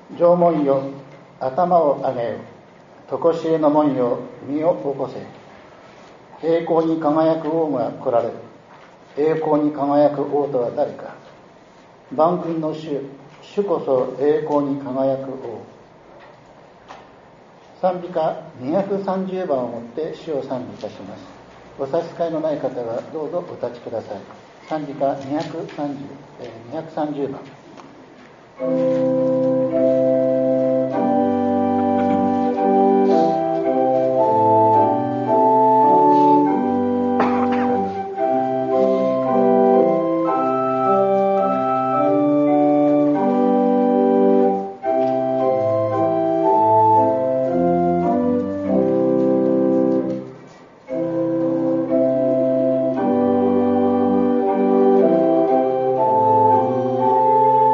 縄文よ、頭を上げよ。とこしえの門よ、身を起こせ。栄光に輝く王が来られる。栄光に輝く王とは誰か。万軍の主、主こそ栄光に輝く王。賛美歌230番をもって主を賛美いたします。お差し支えのない方はどうぞお立ちください。賛美歌230番。 「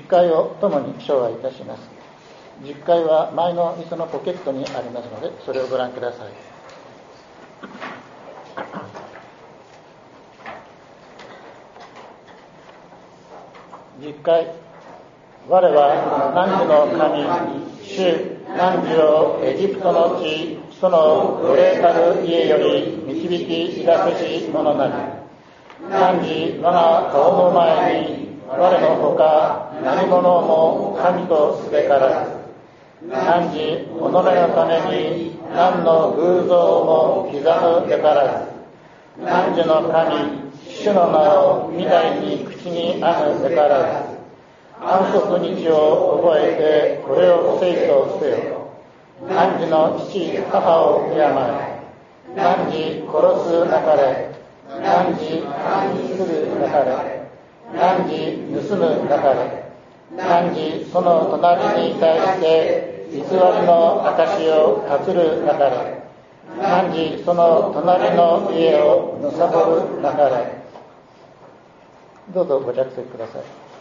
会を共に唱和いたします。実会は前の椅子のポケットにありますので、それをご覧ください。実会。我は汝の神、主汝をエジプトの地、その奴隷たる家より導き出すし者なり。汝我が顔の前に我のほか何者も神とすべからず。汝己のために何の偶像も刻むべからず。汝の神、主の名を御台に口にあぐべからず。安息日を覚えてこれを聖とせよ。汝の父母を敬え。汝殺すなかれ。汝犯するなかれ。汝盗むなかれ。汝その隣に対して偽りの証を立つるなかれ。汝その隣の家を貪るなかれ。どうぞご着席ください。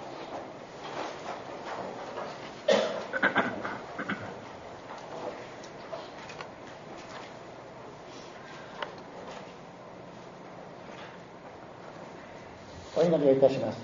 お祈りをいたします。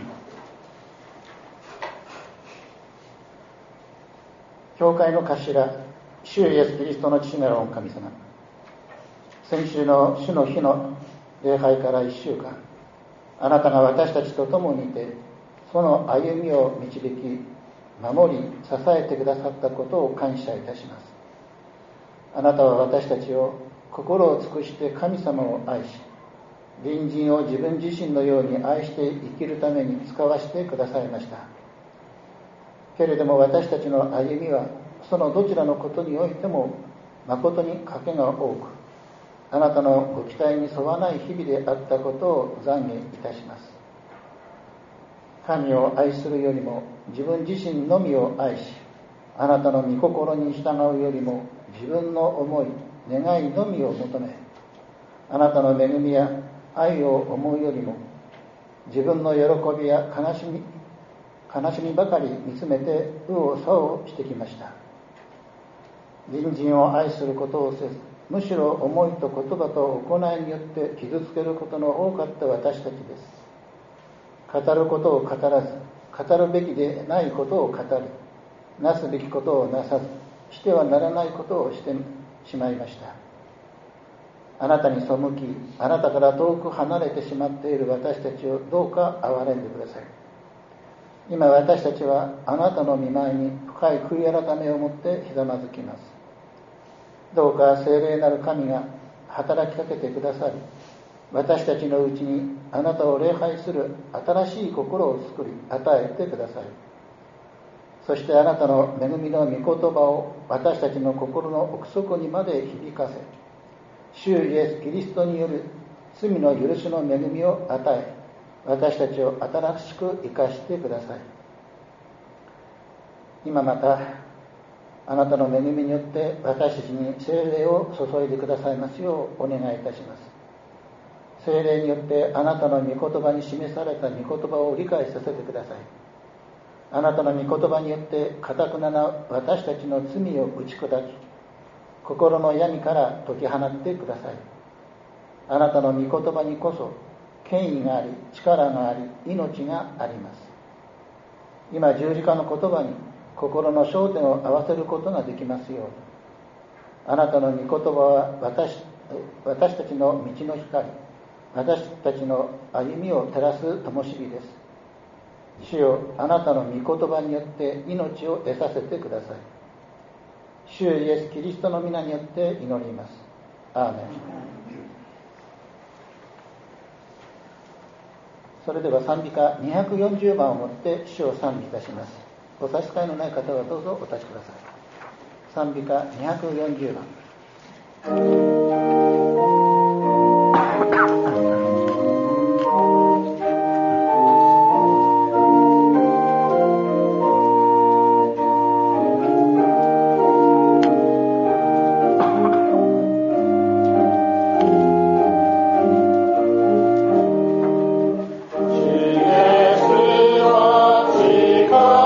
教会の頭、主イエスキリストの父なる御神様、先週の主の日の礼拝から1週間、あなたが私たちと共にいて、その歩みを導き、守り、支えてくださったことを感謝いたします。あなたは私たちを心を尽くして神様を愛し、隣人を自分自身のように愛して生きるために使わせてくださいました。けれども私たちの歩みはそのどちらのことにおいても誠に賭けが多く、あなたのご期待に沿わない日々であったことを懺悔いたします。神を愛するよりも自分自身のみを愛し、あなたの御心に従うよりも自分の思い、願いのみを求め、あなたの恵みや愛を思うよりも自分の喜びや悲しみばかり見つめて右往左往してきました。隣人を愛することをせず、むしろ思いと言葉と行いによって傷つけることの多かった私たちです。語ることを語らず、語るべきでないことを語り、なすべきことをなさず、してはならないことをしてしまいました。あなたに背き、あなたから遠く離れてしまっている私たちをどうか憐れんでください。今私たちはあなたの御前に深い悔い改めをもってひざまずきます。どうか聖霊なる神が働きかけてくださり、私たちのうちにあなたを礼拝する新しい心を作り与えてください。そしてあなたの恵みの御言葉を私たちの心の奥底にまで響かせ、主イエスキリストによる罪の許しの恵みを与え、私たちを新しく生かしてください。今またあなたの恵みによって私たちに聖霊を注いでくださいますようお願いいたします。聖霊によってあなたの御言葉に示された御言葉を理解させてください。あなたの御言葉によって堅くなな私たちの罪を打ち砕き、心の闇から解き放ってください。あなたの御言葉にこそ権威があり、力があり、命があります。今十字架の言葉に心の焦点を合わせることができますように、あなたの御言葉は私たちの道の光、私たちの歩みを照らす灯火です。主よ、あなたの御言葉によって命を得させてください。主イエスキリストの皆によって祈ります。アーメン。それでは賛美歌240番をもって主を賛美いたします。お差し支えのない方はどうぞお立ちください。賛美歌240番。 主イエスは近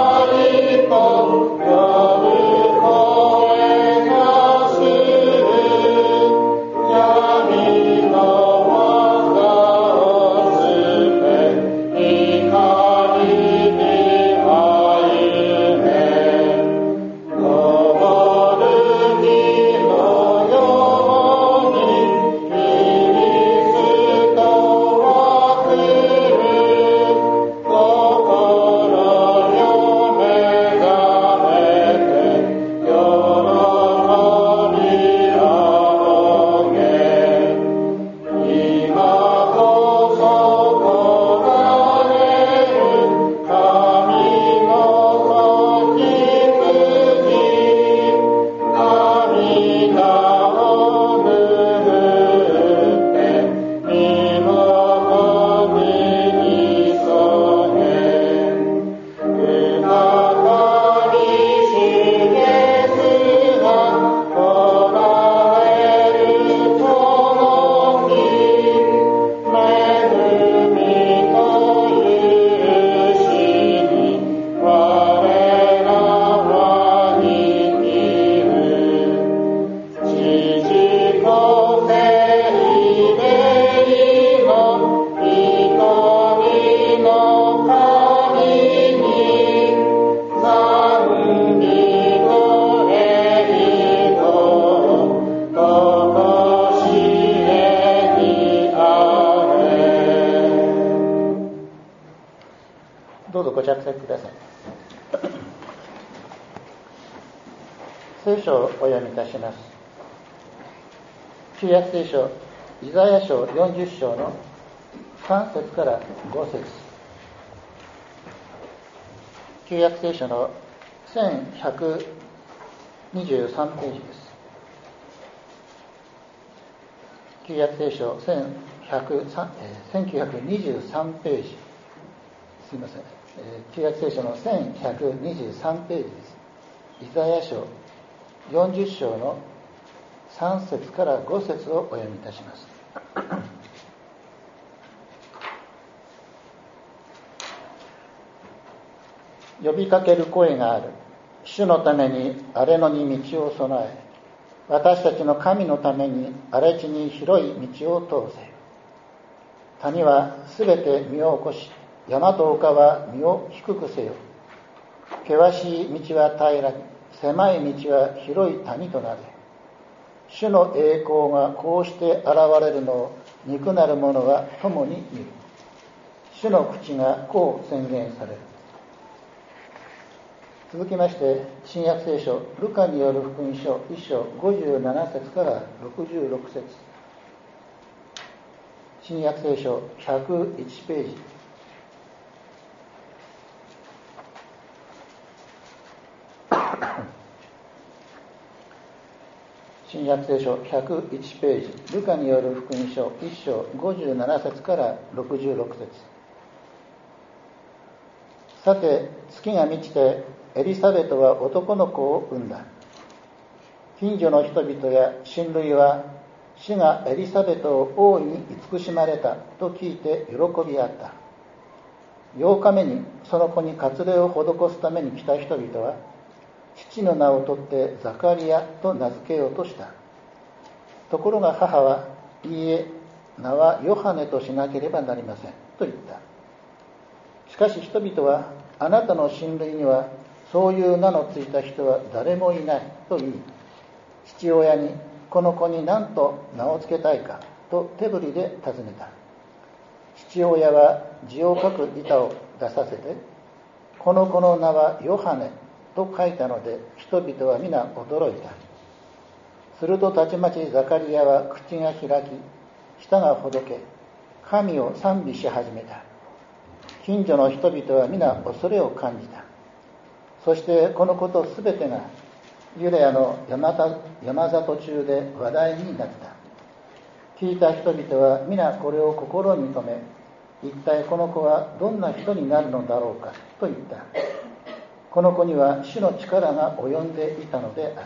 どうぞご着席ください。聖書をお読みいたします。旧約聖書イザヤ書40章の3節から5節。旧約聖書の1123ページです。旧約聖書1923ページ、すみません、旧約聖書の1123ページです。イザヤ書40章の3節から5節をお読みいたします。呼びかける声がある。主のために荒れ野に道を備え、私たちの神のために荒れ地に広い道を通せ。谷はすべて身を起こし、山と丘は身を低くせよ。険しい道は平らに、狭い道は広い谷となれ。主の栄光がこうして現れるのを肉なる者は共に見る。主の口がこう宣言される。続きまして、新約聖書ルカによる福音書1章57節から66節。新約聖書101ページ。新約聖書101ページ、ルカによる福音書1章57節から66節。さて、月が満ちてエリザベトは男の子を産んだ。近所の人々や親類は、主がエリザベトを大いに慈しまれたと聞いて喜び合った。8日目にその子に割礼を施すために来た人々は、父の名を取ってザカリアと名付けようとした。ところが母は、いいえ、名はヨハネとしなければなりませんと言った。しかし人々は、あなたの親類にはそういう名のついた人は誰もいないと言い、父親にこの子に何と名を付けたいかと手振りで尋ねた。父親は字を書く板を出させて、この子の名はヨハネと書いたので、人々は皆驚いた。するとたちまちザカリアは口が開き、舌がほどけ、神を賛美し始めた。近所の人々は皆恐れを感じた。そしてこのことすべてがユダヤの山里中で話題になった。聞いた人々は皆これを心に留め、一体この子はどんな人になるのだろうかと言った。この子には主の力が及んでいたのである。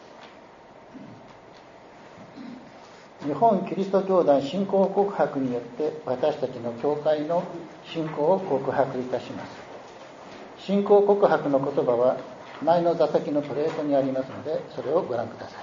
日本キリスト教団信仰告白によって私たちの教会の信仰を告白いたします。信仰告白の言葉は前の座席のプレートにありますので、それをご覧くださ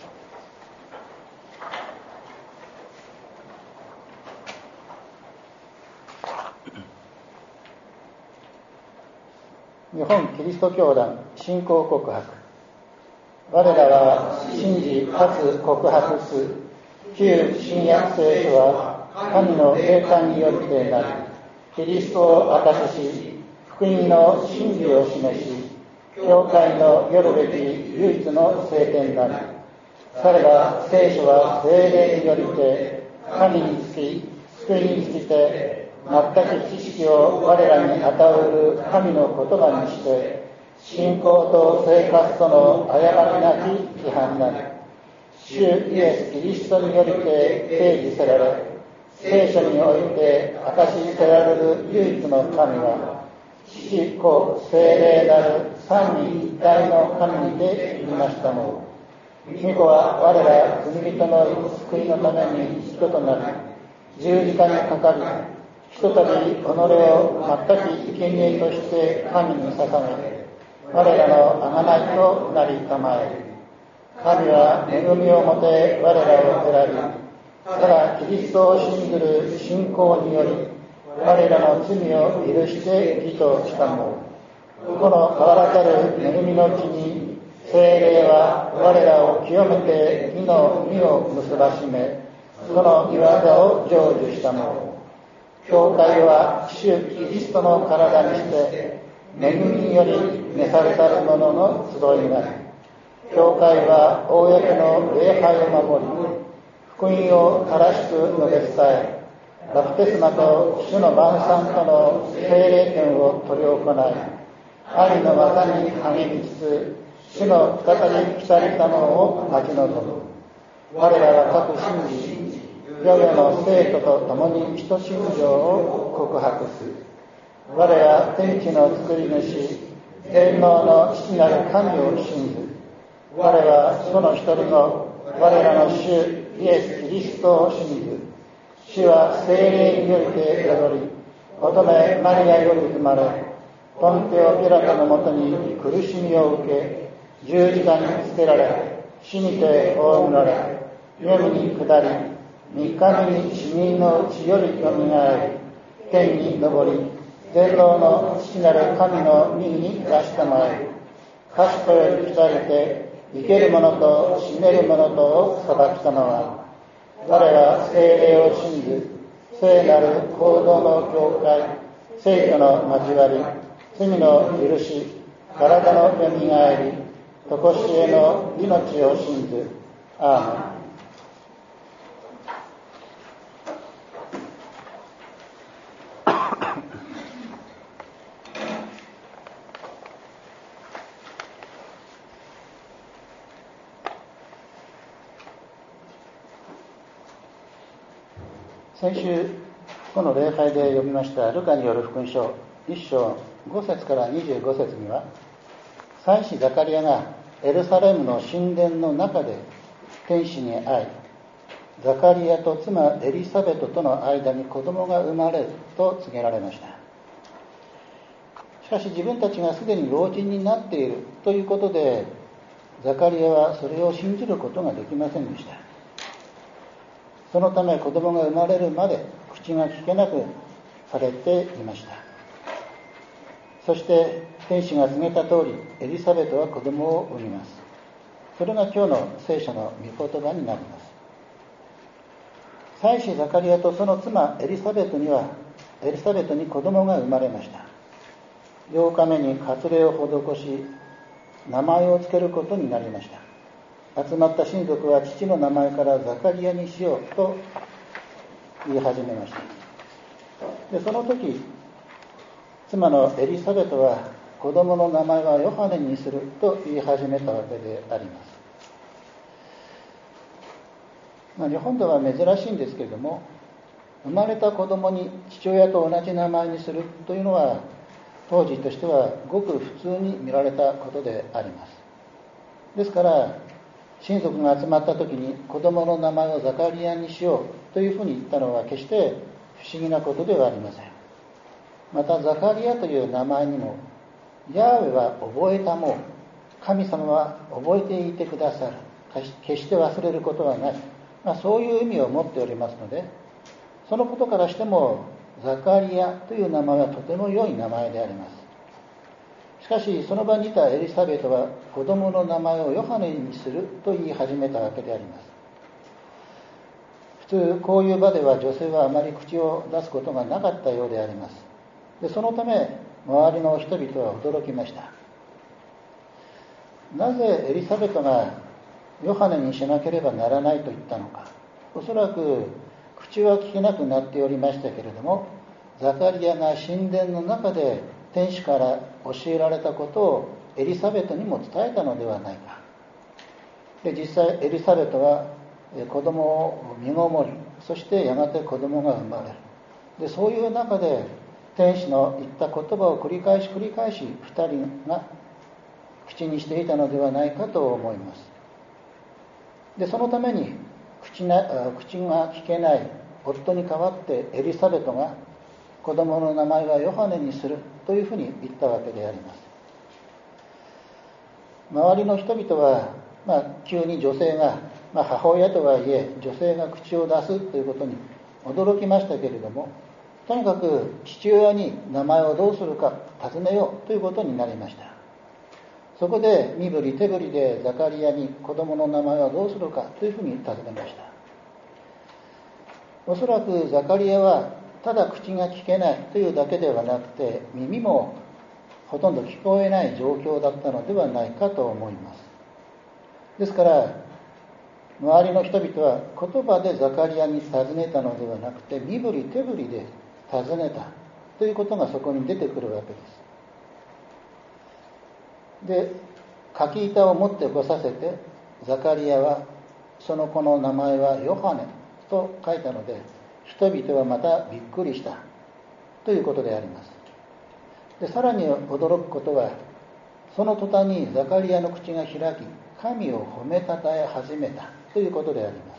い。日本キリスト教団信仰告白。我らは信じかつ告白す旧新約聖書は神の栄冠によってなり、キリストを証しし、福音の真理を示し、教会のよるべき唯一の聖典なり。されば聖書は聖霊によりて神につき、救いにつきて全く知識を我らに与える神の言葉にして、信仰と生活との誤りなき規範なり。主イエス・キリストによりて掲示せられ、聖書において明かしせられる唯一の神は、父子聖霊なる三位一体の神にていましたの。御子は我ら罪人の救いのために人となり、十字架にかかり、ひとたび己を全く生贄として神に捧げ、我らの贖いとなりたまえる。神は恵みをもて我らを選び、ただキリストを信ずる信仰により、我らの罪を許して義としたもの。この変わらざる恵みのうちに、聖霊は我らを清めて義の実を結ばしめ、その御業を成就したもの。 教会は主キリストの体にして恵みにより召されたる者の集いになり、教会は公の礼拝を守り、福音を正しく述べ伝え、バプテスマと主の晩餐との聖霊典を執り行い、神の技に励みつつ、主の再び来たりたのを待ち望む。我らは各信じ、世々の生徒と共に一信条を告白する。我ら天地の作り主、全能の父なる神を信ず。我はその一人の我らの主イエス・キリストを信ず。主は聖霊によって宿り、乙女マリアより生まれ、ポンテオ・ピラトのもとに苦しみを受け、十字架につけられ、死にて葬られ、夜に下り、三日目に死人のうちよりよみがえり、天に昇り、全能の父なる神の右に出したまえる。賢より来たりて、生ける者と死ねる者とを裁きたのは、我は聖霊を信ず、聖なる行動の教会、聖書の交わり、罪の許し、体のよみがえり、常しえの命を信ず。アーメン。先週この礼拝で読みましたルカによる福音書1章5節から25節には、祭司ザカリアがエルサレムの神殿の中で天使に会い、ザカリアと妻エリサベトとの間に子供が生まれると告げられました。しかし自分たちがすでに老人になっているということで、ザカリアはそれを信じることができませんでした。そのため子供が生まれるまで口が聞けなくされていました。そして天使が告げた通り、エリザベトは子供を産みます。それが今日の聖書の御言葉になります。祭司ザカリアとその妻エリザベトに子供が生まれました。8日目に割礼を施し、名前を付けることになりました。集まった親族は父の名前からザカリアにしようと言い始めました。で、その時、妻のエリザベトは子供の名前はヨハネにすると言い始めたわけであります。日本では珍しいんですけれども、生まれた子供に父親と同じ名前にするというのは当時としてはごく普通に見られたことであります。ですから親族が集まった時に子供の名前をザカリアにしようというふうに言ったのは決して不思議なことではありません。またザカリアという名前にも、ヤーウェは覚えたもう、神様は覚えていてくださる、決して忘れることはない、そういう意味を持っておりますので、そのことからしてもザカリアという名前はとても良い名前であります。しかしその場にいたエリザベトは子供の名前をヨハネにすると言い始めたわけであります。普通こういう場では女性はあまり口を出すことがなかったようであります。で、そのため周りの人々は驚きました。なぜエリザベトがヨハネにしなければならないと言ったのか。おそらく口は聞けなくなっておりましたけれども、ザカリアが神殿の中で天使から教えられたことをエリザベトにも伝えたのではないか。で、実際エリザベトは子供を身ごもり、そしてやがて子供が生まれる。で、そういう中で天使の言った言葉を繰り返し2人が口にしていたのではないかと思います。で、そのために口が聞けない夫に代わってエリザベトが子供の名前はヨハネにするというふうに言ったわけであります。周りの人々は、急に女性が、母親とはいえ女性が口を出すということに驚きましたけれども、とにかく父親に名前をどうするか尋ねようということになりました。そこで身振り手振りでザカリアに子供の名前はどうするかというふうに尋ねました。おそらくザカリアはただ口が聞けないというだけではなくて、耳もほとんど聞こえない状況だったのではないかと思います。ですから周りの人々は言葉でザカリアに尋ねたのではなくて、身振り手振りで尋ねたということがそこに出てくるわけです。で、柿板を持って起こさせて、ザカリアはその子の名前はヨハネと書いたので、人々はまたびっくりしたということであります。で、さらに驚くことは、その途端にザカリアの口が開き、神を褒めたたえ始めたということであります。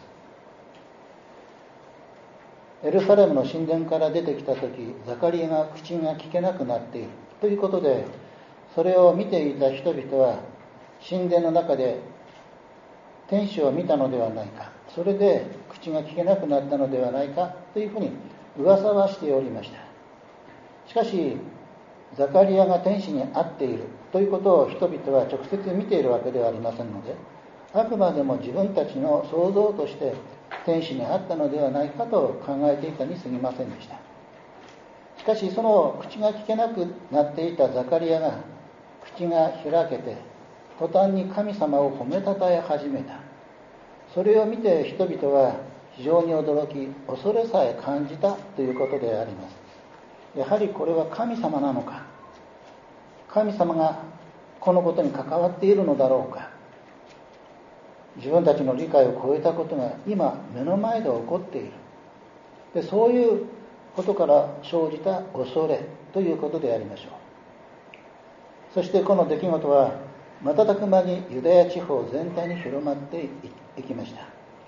エルサレムの神殿から出てきたとき、ザカリアが口が聞けなくなっているということで、それを見ていた人々は神殿の中で天使を見たのではないか、それで口が聞けなくなったのではないかというふうに噂はしておりました。しかしザカリアが天使に会っているということを人々は直接見ているわけではありませんので、あくまでも自分たちの想像として天使に会ったのではないかと考えていたに過ぎませんでした。しかしその口が聞けなくなっていたザカリアが口が開けて、途端に神様を褒めたたえ始めた。それを見て人々は非常に驚き、恐れさえ感じたということであります。やはりこれは神様なのか、神様がこのことに関わっているのだろうか。自分たちの理解を超えたことが今目の前で起こっている。で、そういうことから生じた恐れということでありましょう。そしてこの出来事は瞬く間にユダヤ地方全体に広まっていきました。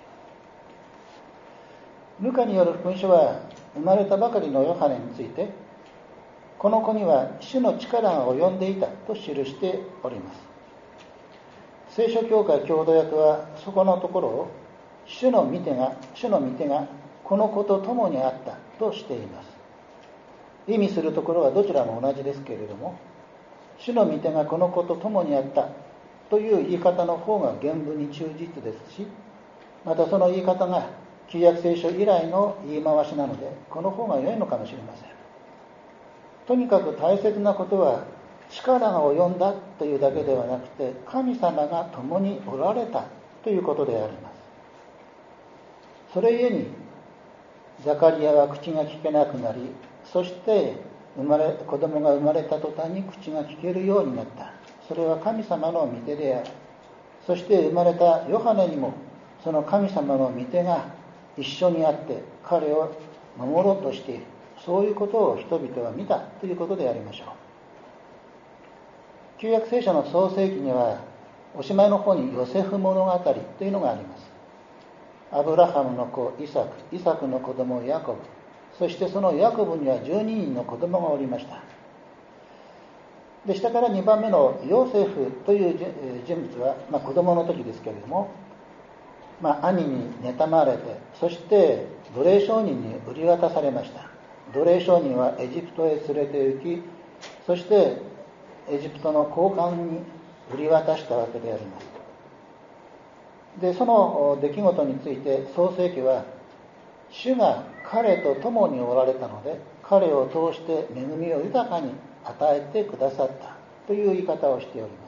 ルカによる福音書は生まれたばかりのヨハネについて、この子には主の力が及んでいたと記しております。聖書教会共同訳はそこのところを主の御手がこの子と共にあったとしています。意味するところはどちらも同じですけれども、主の御手がこの子と共にあったという言い方の方が原文に忠実ですし、またその言い方が旧約聖書以来の言い回しなので、この方が良いのかもしれません。とにかく大切なことは、力が及んだというだけではなくて、神様が共におられたということであります。それゆえにザカリアは口が聞けなくなり、そして子供が生まれた途端に口が聞けるようになった。それは神様の御手である。そして生まれたヨハネにもその神様の御手が一緒にあって彼を守ろうとしている。そういうことを人々は見たということでありましょう。旧約聖書の創世記にはおしまいの方にヨセフ物語というのがあります。アブラハムの子イサクの子供ヤコブ、そしてそのヤコブには12人の子供がおりました。で、下から2番目のヨセフという人物は、子供の時ですけれども、兄に妬まれて、そして奴隷商人に売り渡されました。奴隷商人はエジプトへ連れて行き、そしてエジプトの高官に売り渡したわけであります。で、その出来事について創世記は、主が彼と共におられたので、彼を通して恵みを豊かに与えてくださったという言い方をしております。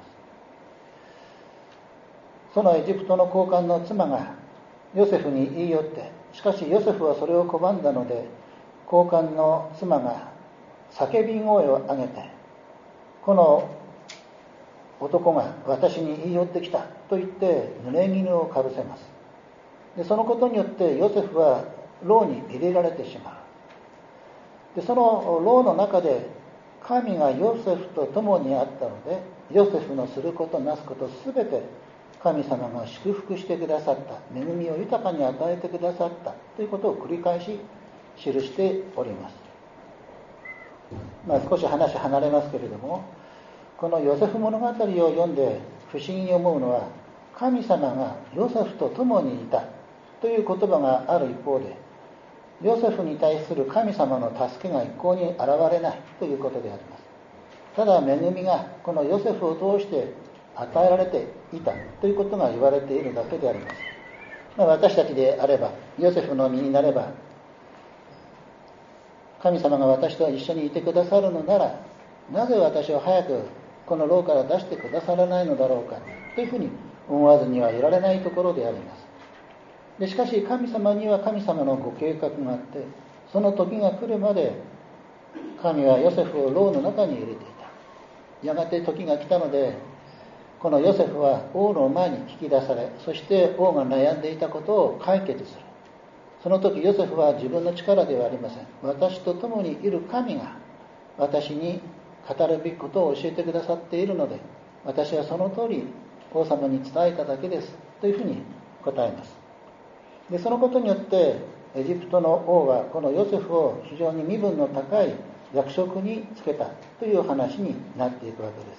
そのエジプトの高官の妻がヨセフに言い寄って、しかしヨセフはそれを拒んだので、高官の妻が叫び声を上げて、この男が私に言い寄ってきたと言って濡れ衣をかぶせます。で、そのことによってヨセフは牢に入れられてしまう。で、その牢の中で神がヨセフと共にあったので、ヨセフのすることなすことすべて神様が祝福してくださった、恵みを豊かに与えてくださったということを繰り返し記しております。少し話離れますけれども、このヨセフ物語を読んで不思議に思うのは、神様がヨセフと共にいたという言葉がある一方で、ヨセフに対する神様の助けが一向に現れないということであります。ただ恵みがこのヨセフを通して与えられていたということが言われているだけであります。私たちであれば、ヨセフの身になれば、 神様が私と一緒にいてくださるのなら、なぜ私を早くこの牢から出してくださらないのだろうかというふうに思わずにはいられないところであります。でしかし神様には神様のご計画があって、その時が来るまで神はヨセフを牢の中に入れていた。やがて時が来たので、このヨセフは王の前に引き出され、そして王が悩んでいたことを解決する。その時ヨセフは自分の力ではありません。私と共にいる神が私に語るべきことを教えてくださっているので、私はその通り王様に伝えただけですというふうに答えます。でそのことによってエジプトの王はこのヨセフを非常に身分の高い役職につけたという話になっていくわけです。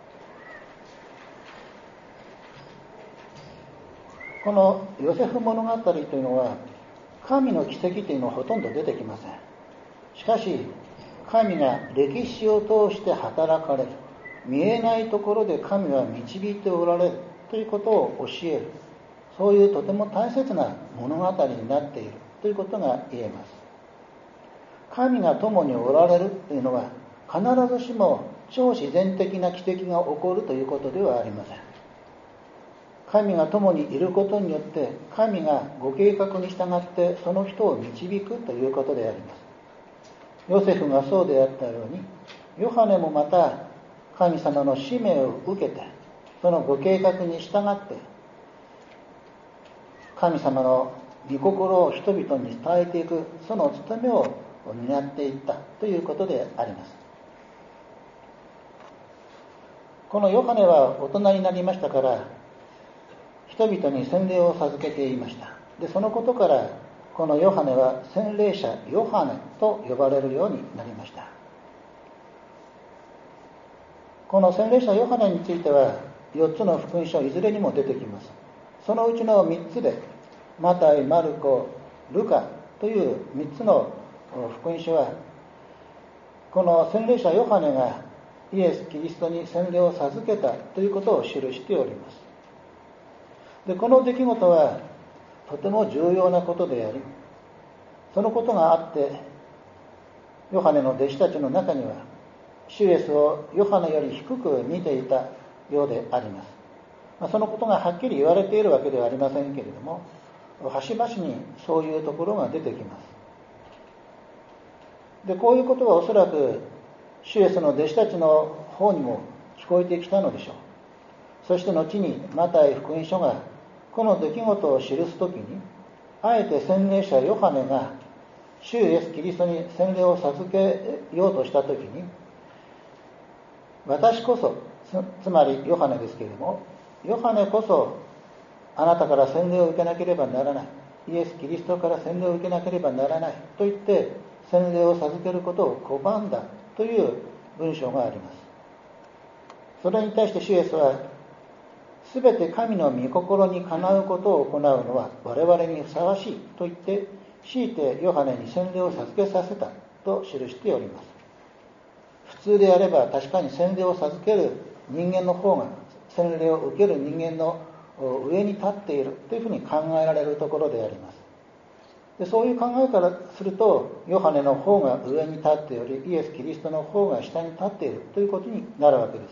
このヨセフ物語というのは神の奇跡というのはほとんど出てきません。しかし神が歴史を通して働かれる、見えないところで神は導いておられるということを教える、そういうとても大切な物語になっているということが言えます。神が共におられるというのは必ずしも超自然的な奇跡が起こるということではありません。神が共にいることによって神がご計画に従ってその人を導くということであります。ヨセフがそうであったように、ヨハネもまた神様の使命を受けてそのご計画に従って神様の御心を人々に伝えていく、その務めを担っていったということであります。このヨハネは大人になりましたから人々に洗礼を授けていました。でそのことからこのヨハネは洗礼者ヨハネと呼ばれるようになりました。この洗礼者ヨハネについては4つの福音書いずれにも出てきます。そのうちの3つでマタイ、マルコ、ルカという3つの福音書はこの洗礼者ヨハネがイエス・キリストに洗礼を授けたということを記しております。でこの出来事はとても重要なことであり、そのことがあってヨハネの弟子たちの中には主イエスをヨハネより低く見ていたようであります。そのことがはっきり言われているわけではありませんけれども、端々にそういうところが出てきます。でこういうことはおそらく主イエスの弟子たちの方にも聞こえてきたのでしょう。そして後にマタイ福音書がこの出来事を記すときに、あえて洗礼者ヨハネが主イエスキリストに洗礼を授けようとしたときに、私こそ、つまりヨハネですけれども、ヨハネこそあなたから洗礼を受けなければならない、イエス・キリストから洗礼を受けなければならないと言って洗礼を授けることを拒んだという文章があります。それに対して主イエスは、すべて神の御心にかなうことを行うのは我々にふさわしいと言って強いてヨハネに洗礼を授けさせたと記しております。普通であれば確かに洗礼を授ける人間の方が洗礼を受ける人間の上に立っているというふうに考えられるところであります。でそういう考えからするとヨハネの方が上に立っており、イエス・キリストの方が下に立っているということになるわけです。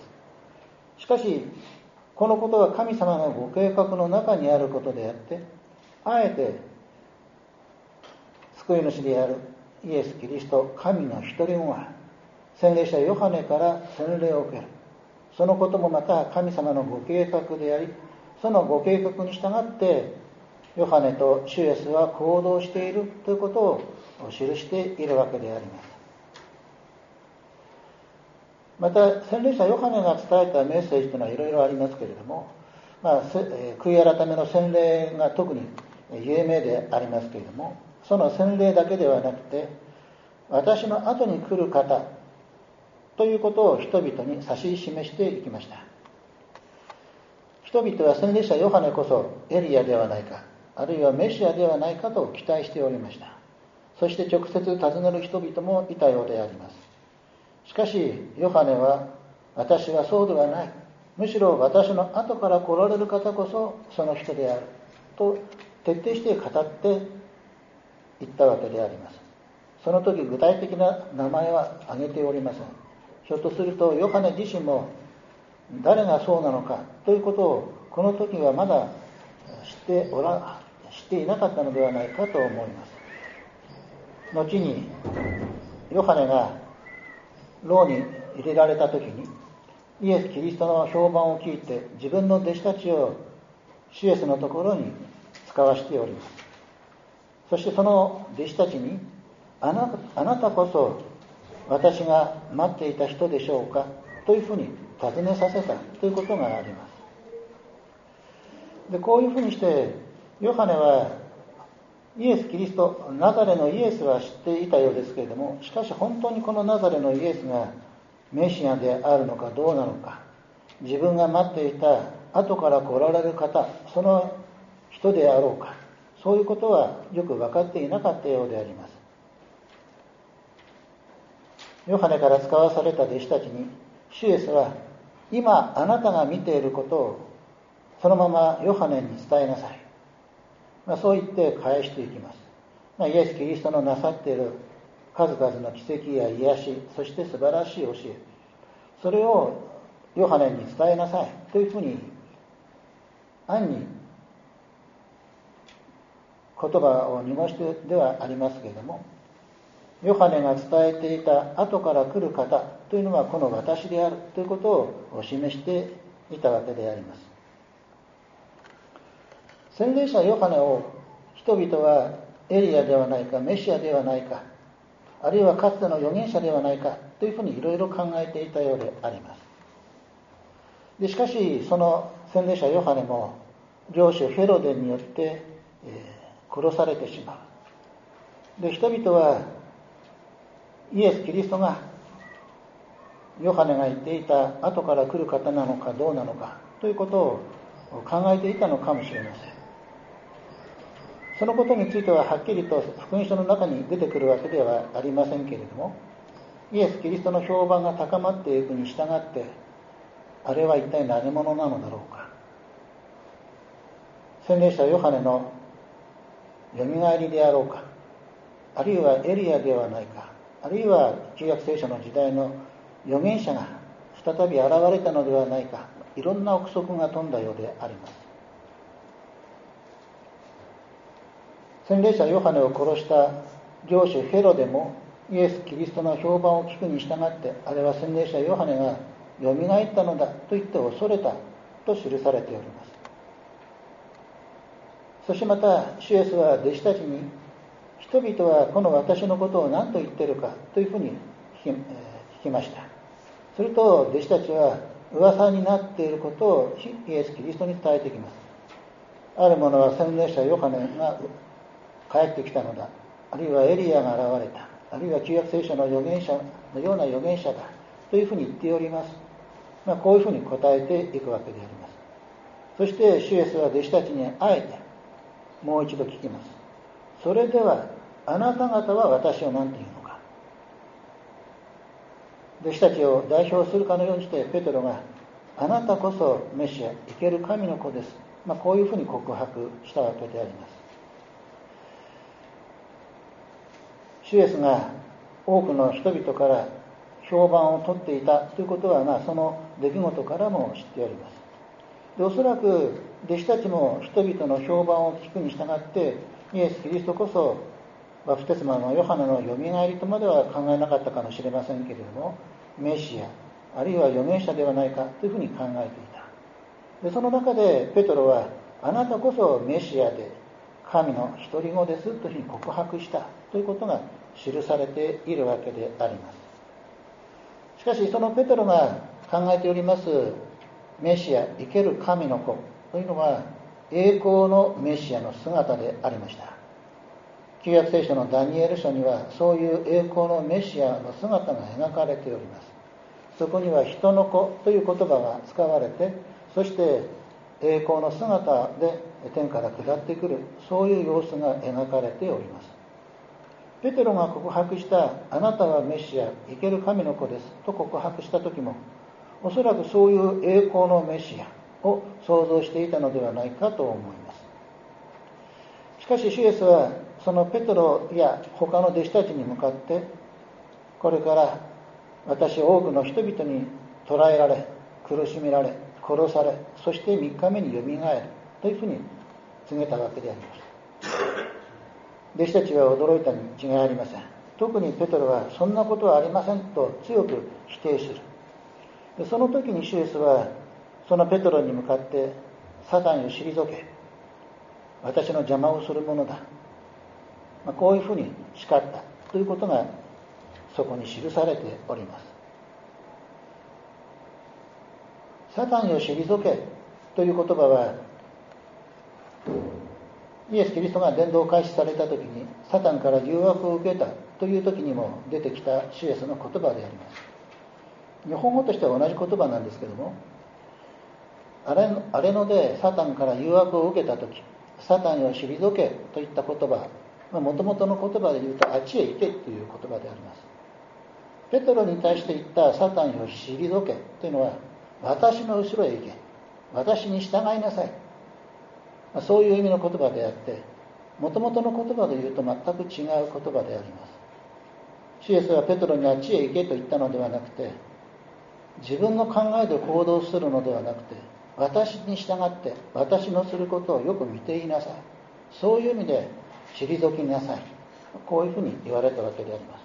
しかしこのことは神様のご計画の中にあることであって、あえて救い主であるイエス・キリスト神の一人子が洗礼者ヨハネから洗礼を受ける、そのこともまた神様のご計画であり、そのご計画に従ってヨハネと主イエスは行動しているということを記しているわけであります。また洗礼者ヨハネが伝えたメッセージというのはいろいろありますけれども、悔い改めの洗礼が特に有名でありますけれども、その洗礼だけではなくて、私の後に来る方ということを人々に指し示していきました。人々は洗礼者ヨハネこそエリアではないか、あるいはメシアではないかと期待しておりました。そして直接尋ねる人々もいたようであります。しかしヨハネは、私はそうではない、むしろ私の後から来られる方こそその人であると徹底して語っていったわけであります。 その時具体的な名前は挙げておりません。ひょっとするとヨハネ自身も誰がそうなのかということをこの時はまだ知っていなかったのではないかと思います。後にヨハネが牢に入れられた時にイエス・キリストの評判を聞いて自分の弟子たちを主イエスのところに使わしております。そしてその弟子たちにあなたこそ私が待っていた人でしょうかというふうに尋ねさせたということがあります。で、こういうふうにしてヨハネはイエス・キリスト、ナザレのイエスは知っていたようですけれども、しかし本当にこのナザレのイエスがメシアであるのかどうなのか、自分が待っていた後から来られる方、その人であろうか、そういうことはよく分かっていなかったようであります。ヨハネから使わされた弟子たちに主イエスは今あなたが見ていることをそのままヨハネに伝えなさい、そう言って返していきます。イエス・キリストのなさっている数々の奇跡や癒し、そして素晴らしい教え、それをヨハネに伝えなさいというふうに暗に言葉を濁してではありますけれども、ヨハネが伝えていた後から来る方というのはこの私であるということを示していたわけであります。洗礼者ヨハネを人々はエリアではないか、メシアではないか、あるいはかつての預言者ではないかというふうにいろいろ考えていたようであります。でしかしその洗礼者ヨハネも領主ヘロデによって、殺されてしまう。で人々はイエス・キリストがヨハネが言っていた後から来る方なのかどうなのかということを考えていたのかもしれません。そのことについてははっきりと福音書の中に出てくるわけではありませんけれども、イエス・キリストの評判が高まっていくに従って、あれは一体何者なのだろうか、洗礼者ヨハネのよみがえりであろうか、あるいはエリアではないか、あるいは旧約聖書の時代の預言者が再び現れたのではないか、いろんな憶測が飛んだようであります。洗礼者ヨハネを殺した領主ヘロデもイエス・キリストの評判を聞くに従って、あれは洗礼者ヨハネがよみがえったのだと言って恐れたと記されております。そしてまた主イエスは弟子たちに、人々はこの私のことを何と言っているかというふうに聞きました。すると弟子たちは噂になっていることをイエス・キリストに伝えてきます。ある者は洗礼者ヨハネが帰ってきたのだ、あるいはエリアが現れた、あるいは旧約聖書の預言者のような預言者だというふうに言っております。こういうふうに答えていくわけであります。そして主イエスは弟子たちにあえてもう一度聞きます。それではあなた方は私を何て言うのか。弟子たちを代表するかのようにしてペテロが、あなたこそメシア、生ける神の子です、こういうふうに告白したわけであります。主イエスが多くの人々から評判を取っていたということは、その出来事からも知っております。でおそらく弟子たちも人々の評判を聞くに従ってイエス・キリストこそバプテスマのヨハネのよみがえりとまでは考えなかったかもしれませんけれども、メシアあるいは預言者ではないかというふうに考えていた。でその中でペトロは、あなたこそメシアで神の独り子ですというふうに告白したということが記されているわけであります。しかしそのペテロが考えておりますメシア、生ける神の子というのは栄光のメシアの姿でありました。旧約聖書のダニエル書にはそういう栄光のメシアの姿が描かれております。そこには人の子という言葉が使われて、そして栄光の姿で天から下ってくる、そういう様子が描かれております。ペテロが告白したあなたはメシア、生ける神の子ですと告白した時も、おそらくそういう栄光のメシアを想像していたのではないかと思います。しかし主イエスはそのペトロや他の弟子たちに向かって、これから私多くの人々に捕らえられ、苦しめられ、殺され、そして3日目によみがえるというふうに告げたわけであります。弟子たちは驚いたに違いありません。特にペトロはそんなことはありませんと強く否定する。でその時に主イエスはそのペトロに向かって、サタンを退け、私の邪魔をするものだ、こういうふうに叱ったということがそこに記されております。サタンを退けという言葉は、イエス・キリストが伝道を開始された時にサタンから誘惑を受けたという時にも出てきた主イエスの言葉であります。日本語としては同じ言葉なんですけども、あれのでサタンから誘惑を受けた時、サタンを退けといった言葉、もともとの言葉で言うとあっちへ行けという言葉であります。ペトロに対して言ったサタンを退けというのは、私の後ろへ行け、私に従いなさい、そういう意味の言葉であって、もともとの言葉で言うと全く違う言葉であります。主イエスはペトロにあっちへ行けと言ったのではなくて、自分の考えで行動するのではなくて、私に従って私のすることをよく見ていなさい、そういう意味で退きなさい、こういうふうに言われたわけであります。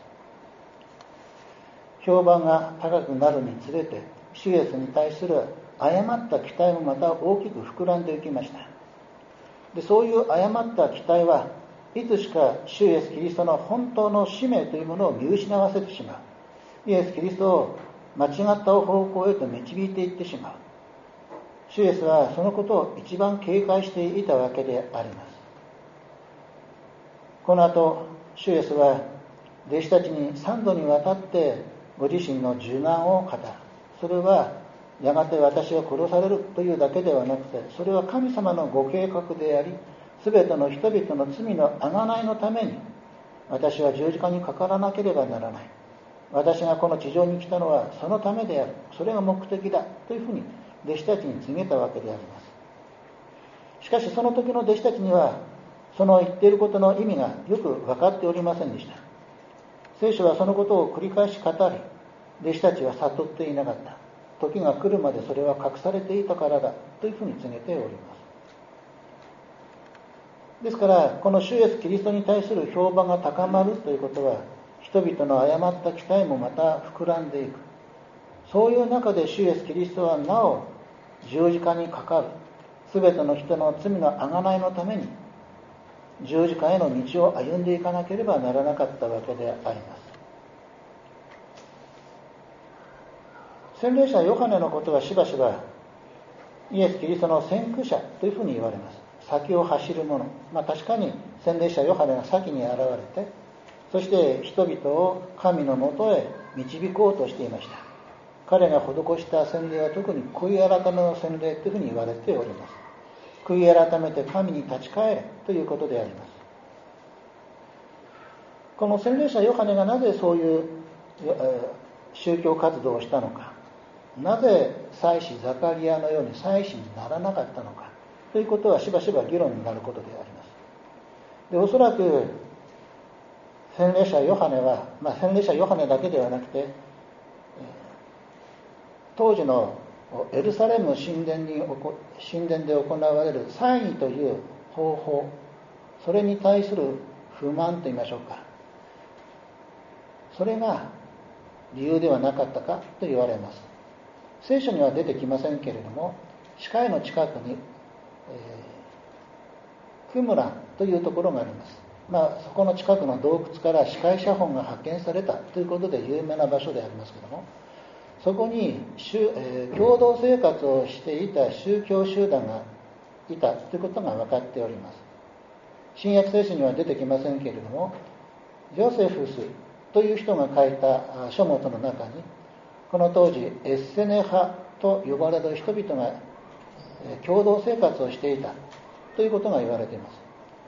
評判が高くなるにつれて、主イエスに対する誤った期待もまた大きく膨らんでいきました。でそういう誤った期待はいつしか主イエス・キリストの本当の使命というものを見失わせてしまう。イエス・キリストを間違った方向へと導いていってしまう。主イエスはそのことを一番警戒していたわけであります。この後、主イエスは弟子たちに3度にわたってご自身の受難を語る。それはやがて私は殺されるというだけではなくて、それは神様のご計画であり、すべての人々の罪の贖いのために私は十字架にかからなければならない。私がこの地上に来たのはそのためである。それが目的だというふうに弟子たちに告げたわけであります。しかしその時の弟子たちにはその言っていることの意味がよく分かっておりませんでした。聖書はそのことを繰り返し語り、弟子たちは悟っていなかった。時が来るまでそれは隠されていたからだというふうに告げております。ですからこの主イエスキリストに対する評判が高まるということは、人々の誤った期待もまた膨らんでいく。そういう中で主イエスキリストはなお十字架にかかる、すべての人の罪の贖いのために十字架への道を歩んでいかなければならなかったわけであります。洗礼者ヨハネのことはしばしばイエス・キリストの先駆者というふうに言われます。先を走る者、確かに洗礼者ヨハネが先に現れて、そして人々を神のもとへ導こうとしていました。彼が施した洗礼は特に悔い改めの洗礼というふうに言われております。悔い改めて神に立ち返れということであります。この洗礼者ヨハネがなぜそういう宗教活動をしたのか、なぜ祭司ザカリアのように祭司にならなかったのかということはしばしば議論になることであります。でおそらく洗礼者ヨハネは、洗礼者ヨハネだけではなくて、当時のエルサレム神殿で行われる祭儀という方法、それに対する不満と言いましょうか、それが理由ではなかったかと言われます。聖書には出てきませんけれども、死海の近くに、クムランというところがあります。そこの近くの洞窟から死海写本が発見されたということで有名な場所でありますけれども、そこに共同生活をしていた宗教集団がいたということが分かっております。新約聖書には出てきませんけれども、ジョセフスという人が書いた書物の中に、この当時エッセネ派と呼ばれる人々が共同生活をしていたということが言われています。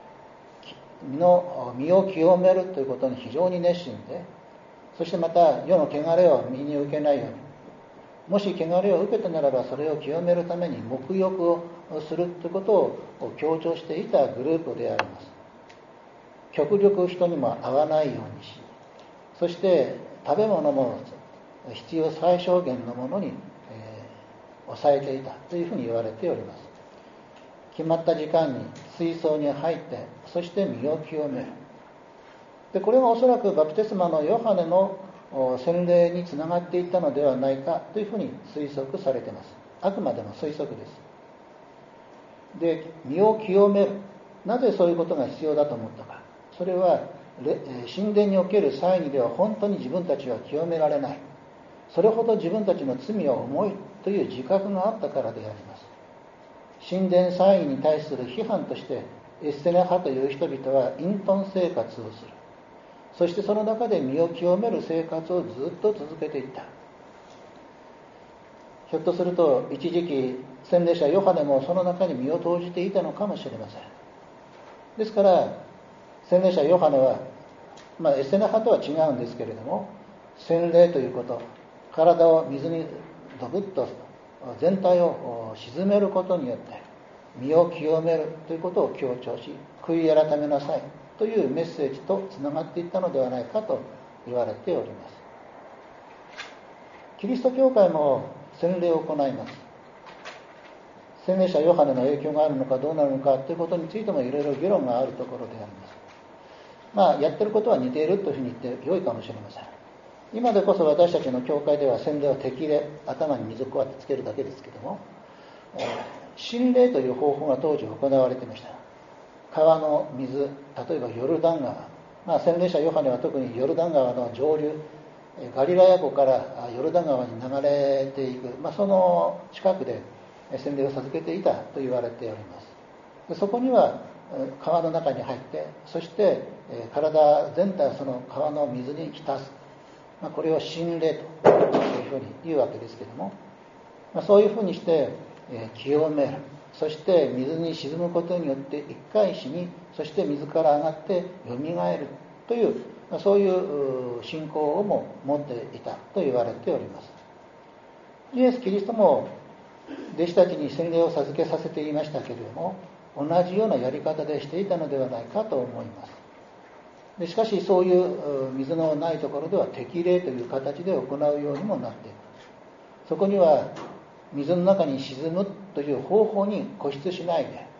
身を清めるということに非常に熱心で、そしてまた世の汚れを身に受けないように、もし汚れを受けたならばそれを清めるために沐浴をするということを強調していたグループであります。 極力人にも会わないようにし、そして食べ物も必要最小限のものに、抑えていたというふうに言われております。決まった時間に水槽に入って、そして身を清める。でこれはおそらくバプテスマのヨハネの洗礼につながっていったのではないかというふうに推測されています。あくまでも推測です。で、身を清める。なぜそういうことが必要だと思ったか。それは神殿における祭儀では本当に自分たちは清められない。それほど自分たちの罪は重いという自覚があったからであります。神殿祭儀に対する批判としてエッセネ派という人々は隠遁生活をする。そしてその中で身を清める生活をずっと続けていった。ひょっとすると一時期洗礼者ヨハネもその中に身を投じていたのかもしれません。ですから洗礼者ヨハネは、エッセネ派とは違うんですけれども、洗礼ということ、体を水にドブッと全体を沈めることによって身を清めるということを強調し、悔い改めなさいというメッセージとつながっていったのではないかと言われております。キリスト教会も洗礼を行います。洗礼者ヨハネの影響があるのかどうなるのかということについてもいろいろ議論があるところであります。やってることは似ているというふうに言って良いかもしれません。今でこそ私たちの教会では洗礼は適齢、頭に水をこうやってつけるだけですけども、浸礼という方法が当時行われていました。川の水、例えばヨルダン川、洗礼者ヨハネは特にヨルダン川の上流、ガリラヤ湖からヨルダン川に流れていく、その近くで洗礼を授けていたと言われております。でそこには川の中に入って、そして体全体をその川の水に浸す、これを浸礼というふうに言うわけですけども、そういうふうにして清める、そして水に沈むことによって一回死に、そして水から上がってよみがえるという、そういう信仰をも持っていたと言われております。イエス・キリストも弟子たちに洗礼を授けさせていましたけれども、同じようなやり方でしていたのではないかと思います。でしかしそういう水のないところでは適礼という形で行うようにもなっている。そこには水の中に沈むという方法に固執しないで、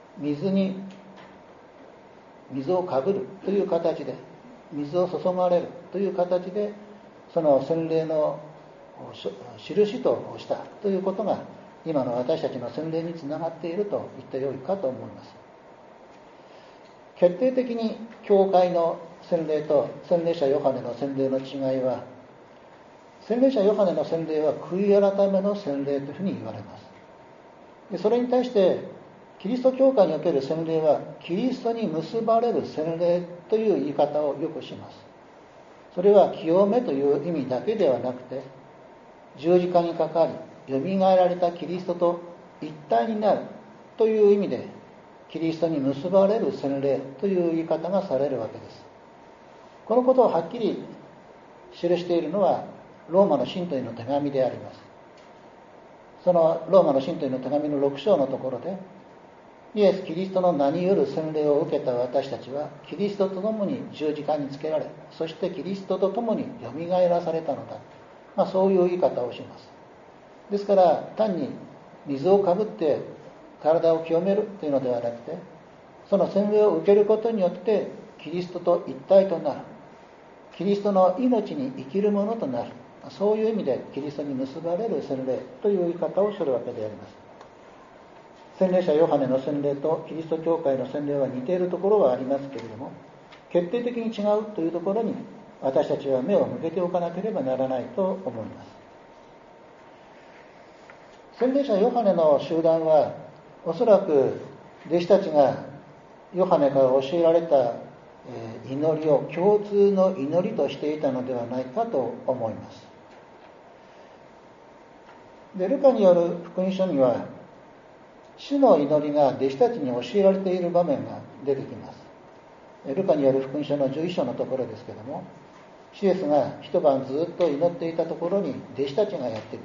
水をかぶるという形で、水を注がれるという形で、その洗礼の印としたということが今の私たちの洗礼につながっていると言ってよいかと思います。決定的に教会の洗礼と洗礼者ヨハネの洗礼の違いは、洗礼者ヨハネの洗礼は悔い改めの洗礼というふうに言われます。でそれに対してキリスト教会における洗礼はキリストに結ばれる洗礼という言い方をよくします。それは清めという意味だけではなくて、十字架にかかりよみがえられたキリストと一体になるという意味で、キリストに結ばれる洗礼という言い方がされるわけです。このことをはっきり記しているのはローマの信徒への手紙であります。そのローマの信徒への手紙の6章のところで、イエス・キリストの名による洗礼を受けた私たちはキリストと共に十字架につけられ、そしてキリストと共によみがえらされたのだ、そういう言い方をします。ですから単に水をかぶって体を清めるというのではなくて、その洗礼を受けることによってキリストと一体となる、キリストの命に生きるものとなる、そういう意味でキリストに結ばれる洗礼という言い方をするわけであります。洗礼者ヨハネの洗礼とキリスト教会の洗礼は似ているところはありますけれども、決定的に違うというところに私たちは目を向けておかなければならないと思います。洗礼者ヨハネの集団はおそらく弟子たちがヨハネから教えられた祈りを共通の祈りとしていたのではないかと思います。でルカによる福音書には主の祈りが弟子たちに教えられている場面が出てきます。ルカによる福音書の11章のところですけれども、シエスが一晩ずっと祈っていたところに弟子たちがやってくる。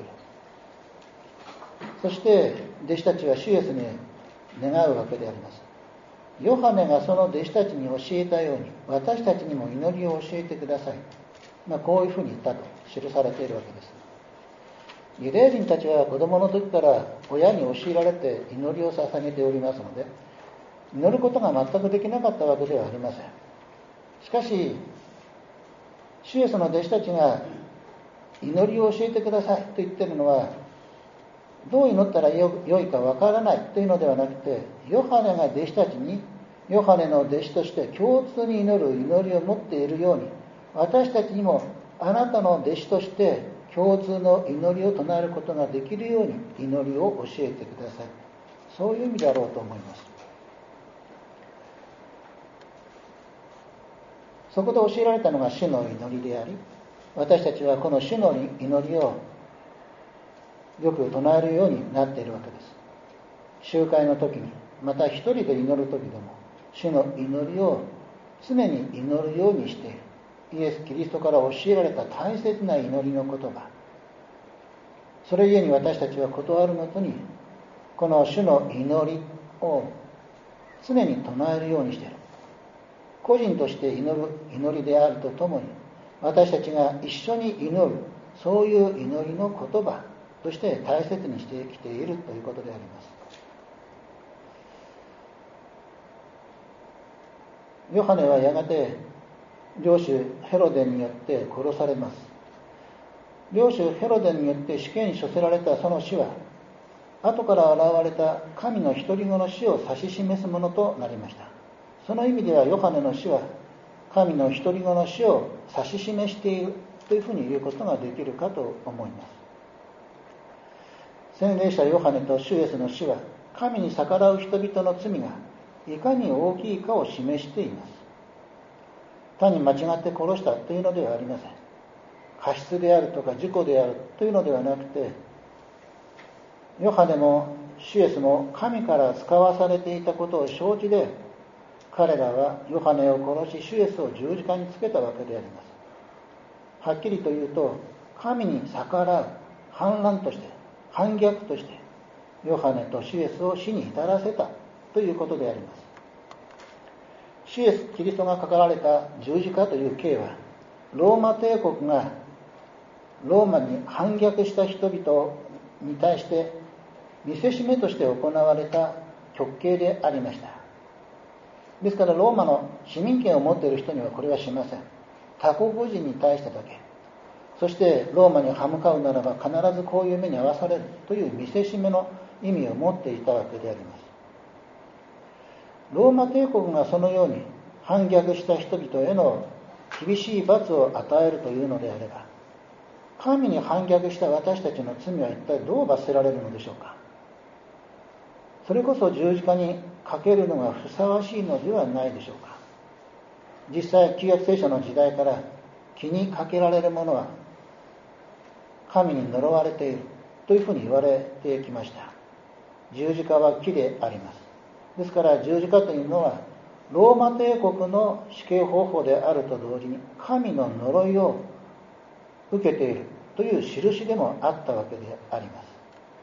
そして弟子たちはシエスに願うわけであります。 ヨハネがその弟子たちに教えたように私たちにも祈りを教えてください、こういうふうに言ったと記されているわけです。ユダヤ人たちは子供の時から親に教えられて祈りを捧げておりますので、祈ることが全くできなかったわけではありません。しかし主イエスの弟子たちが祈りを教えてくださいと言っているのは、どう祈ったらよいかわからないというのではなくて、ヨハネが弟子たちにヨハネの弟子として共通に祈る祈りを持っているように、私たちにもあなたの弟子として共通の祈りを唱えることができるように祈りを教えてください。そういう意味であろうと思います。そこで教えられたのが主の祈りであり、私たちはこの主の祈りをよく唱えるようになっているわけです。集会の時に、また一人で祈る時でも主の祈りを常に祈るようにしている。イエス・キリストから教えられた大切な祈りの言葉、それゆえに私たちは事あるごとにこの主の祈りを常に唱えるようにしている。個人として祈る祈りであるとともに、私たちが一緒に祈る、そういう祈りの言葉として大切にしてきているということであります。ヨハネはやがて領主ヘロデによって殺されます。領主ヘロデによって死刑に処せられたその死は、後から現れた神の独り子の死を指し示すものとなりました。その意味ではヨハネの死は神の独り子の死を指し示しているというふうに言うことができるかと思います。洗礼者ヨハネと主イエスの死は、神に逆らう人々の罪がいかに大きいかを示しています。単に間違って殺したというのではありません。過失であるとか事故であるというのではなくて、ヨハネも主イエスも神から使わされていたことを承知で、彼らはヨハネを殺し主イエスを十字架につけたわけであります。はっきりと言うと、神に逆らう反乱として、反逆としてヨハネと主イエスを死に至らせたということであります。主イエスキリストがかかられた十字架という刑は、ローマ帝国がローマに反逆した人々に対して見せしめとして行われた極刑でありました。ですからローマの市民権を持っている人にはこれはしません。他国人に対してだけ。そしてローマに歯向かうならば必ずこういう目に遭わされるという見せしめの意味を持っていたわけであります。ローマ帝国がそのように反逆した人々への厳しい罰を与えるというのであれば、神に反逆した私たちの罪は一体どう罰せられるのでしょうか。それこそ十字架にかけるのがふさわしいのではないでしょうか。実際旧約聖書の時代から木にかけられるものは神に呪われているというふうに言われてきました。十字架は木であります。ですから十字架というのはローマ帝国の死刑方法であると同時に神の呪いを受けているという印でもあったわけであります。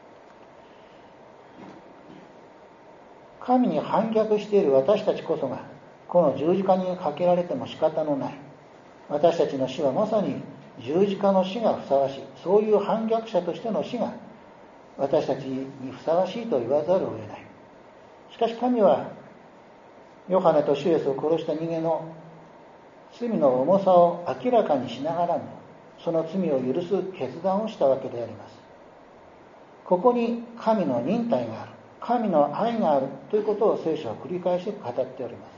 神に反逆している私たちこそがこの十字架にかけられても仕方のない、私たちの死はまさに十字架の死がふさわしい、そういう反逆者としての死が私たちにふさわしいと言わざるを得ない。しかし神はヨハネと主イエスを殺した人間の罪の重さを明らかにしながらも、その罪を許す決断をしたわけであります。ここに神の忍耐がある、神の愛があるということを聖書は繰り返し語っております。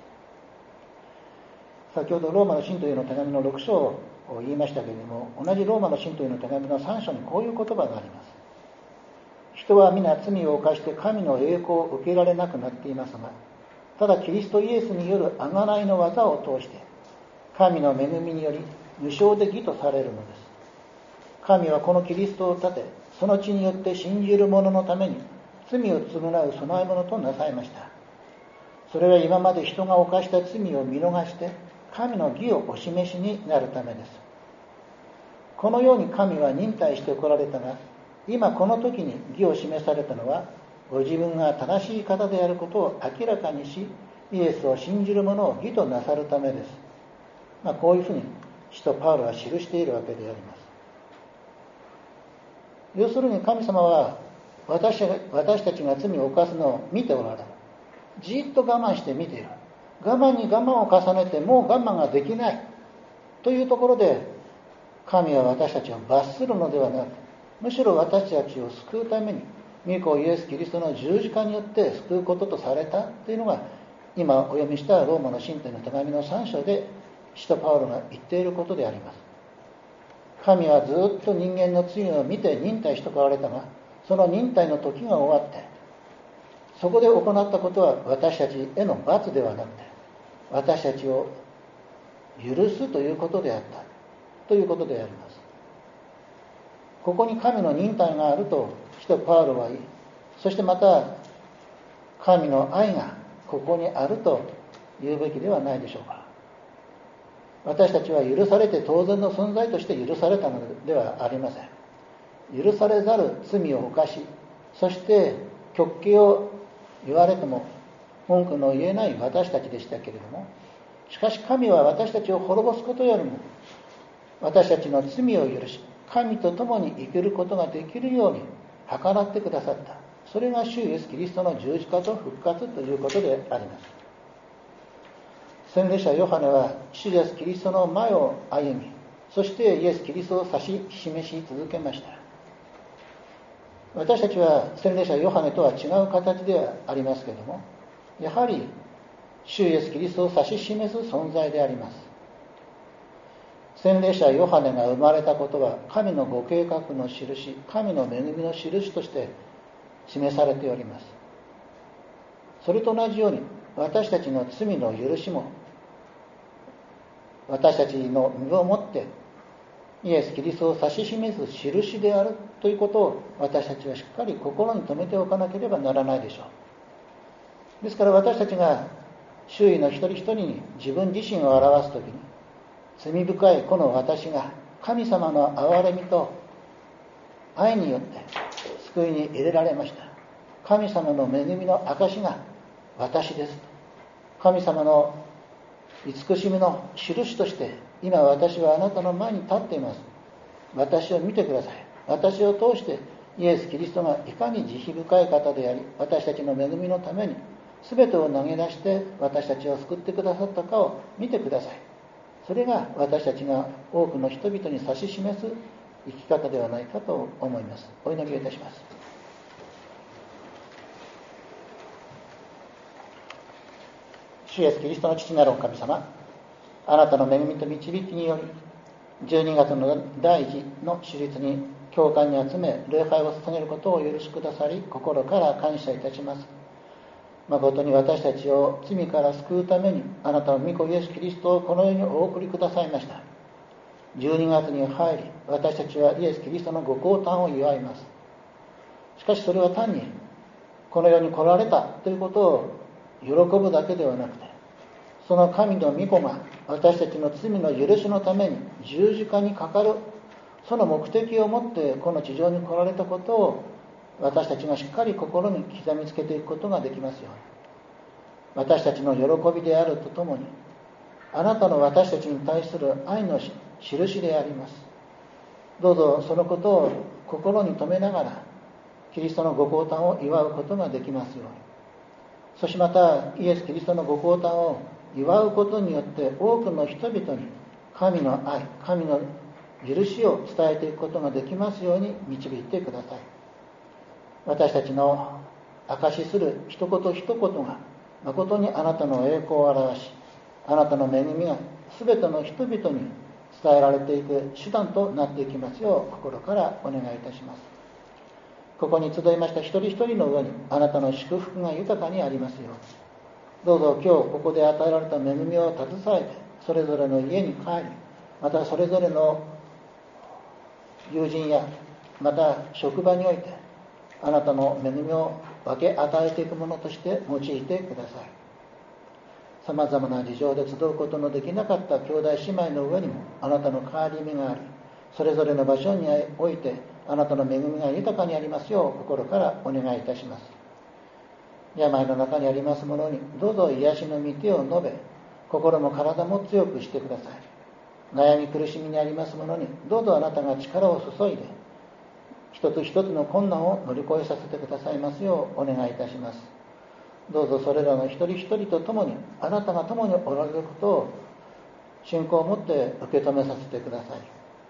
先ほどローマの信徒への手紙の6章を言いましたけれども、同じローマの信徒への手紙の3章にこういう言葉があります。人は皆罪を犯して神の栄光を受けられなくなっていますが、ただキリストイエスによる贖いの技を通して神の恵みにより無償で義とされるのです。神はこのキリストを立て、その血によって信じる者のために罪を償う備え物となさいました。それは今まで人が犯した罪を見逃して神の義をお示しになるためです。このように神は忍耐してこられたが、今この時に義を示されたのはご自分が正しい方であることを明らかにし、 イエスを信じる者を義となさるためです。こういうふうに使徒パウロは記しているわけであります。要するに神様は私たちが罪を犯すのを見ておられる。じっと我慢して見ている。我慢に我慢を重ねてもう我慢ができないというところで、神は私たちを罰するのではなく、むしろ私たちを救うために御子イエス・キリストの十字架によって救うこととされたというのが、今お読みしたローマの信徒の手紙の3章で使徒パウロが言っていることであります。神はずっと人間の罪を見て忍耐してこられたが、その忍耐の時が終わって、そこで行ったことは私たちへの罰ではなくて、私たちを許すということであったということであります。ここに神の忍耐があると使徒パウロは言い、そしてまた神の愛がここにあると言うべきではないでしょうか。私たちは許されて当然の存在として許されたのではありません。許されざる罪を犯し、そして極刑を言われても文句の言えない私たちでしたけれども、しかし神は私たちを滅ぼすことよりも私たちの罪を許し、神と共に生きることができるように計らってくださった。それが主イエス・キリストの十字架と復活ということであります。洗礼者ヨハネは主イエス・キリストの前を歩み、そしてイエス・キリストを指し示し続けました。私たちは洗礼者ヨハネとは違う形ではありますけれども、やはり主イエス・キリストを指し示す存在であります。洗礼者ヨハネが生まれたことは神のご計画の印、神の恵みの印として示されております。それと同じように私たちの罪の許しも私たちの身をもってイエス・キリストを指し示す印であるということを私たちはしっかり心に留めておかなければならないでしょう。ですから私たちが周囲の一人一人に自分自身を表すときに、罪深いこの私が神様の憐れみと愛によって救いに入れられました。神様の恵みの証が私です。神様の慈しみの印として今私はあなたの前に立っています。私を見てください。私を通してイエス・キリストがいかに慈悲深い方であり、私たちの恵みのために全てを投げ出して私たちを救ってくださったかを見てください。それが私たちが多くの人々に指し示す生き方ではないかと思います。お祈りをいたします。主イエスキリストの父なるお神様、あなたの恵みと導きにより12月の第一の手術に教会に集め礼拝を捧げることを許しくださり、心から感謝いたします。誠に私たちを罪から救うためにあなたの御子イエスキリストをこの世にお送りくださいました。12月に入り、私たちはイエスキリストのご降誕を祝います。しかしそれは単にこの世に来られたということを喜ぶだけではなくて、その神の御子が私たちの罪の許しのために十字架にかかる、その目的を持ってこの地上に来られたことを私たちがしっかり心に刻みつけていくことができますように、私たちの喜びであるとともにあなたの私たちに対する愛の印であります。どうぞそのことを心に留めながらキリストのご降誕を祝うことができますように、そしてまたイエス・キリストのご降誕を祝うことによって多くの人々に神の愛、神の許しを伝えていくことができますように導いてください。私たちの証しする一言一言が誠にあなたの栄光を表し、あなたの恵みが全ての人々に伝えられていく手段となっていきますよう心からお願いいたします。ここに集いました一人一人の上にあなたの祝福が豊かにありますように、どうぞ今日ここで与えられた恵みを携えてそれぞれの家に帰り、またそれぞれの友人やまた職場においてあなたの恵みを分け与えていくものとして用いてください。さまざまな事情で集うことのできなかった兄弟姉妹の上にもあなたの変わり目があり、それぞれの場所においてあなたの恵みが豊かにありますよう心からお願いいたします。 病の中にあります者にどうぞ癒しの御手を述べ、心も体も強くしてください。悩み苦しみにあります者にどうぞあなたが力を注いで、一つ一つの困難を乗り越えさせてくださいますようお願いいたします。どうぞそれらの一人一人と共にあなたが共におられることを信仰を持って受け止めさせてください。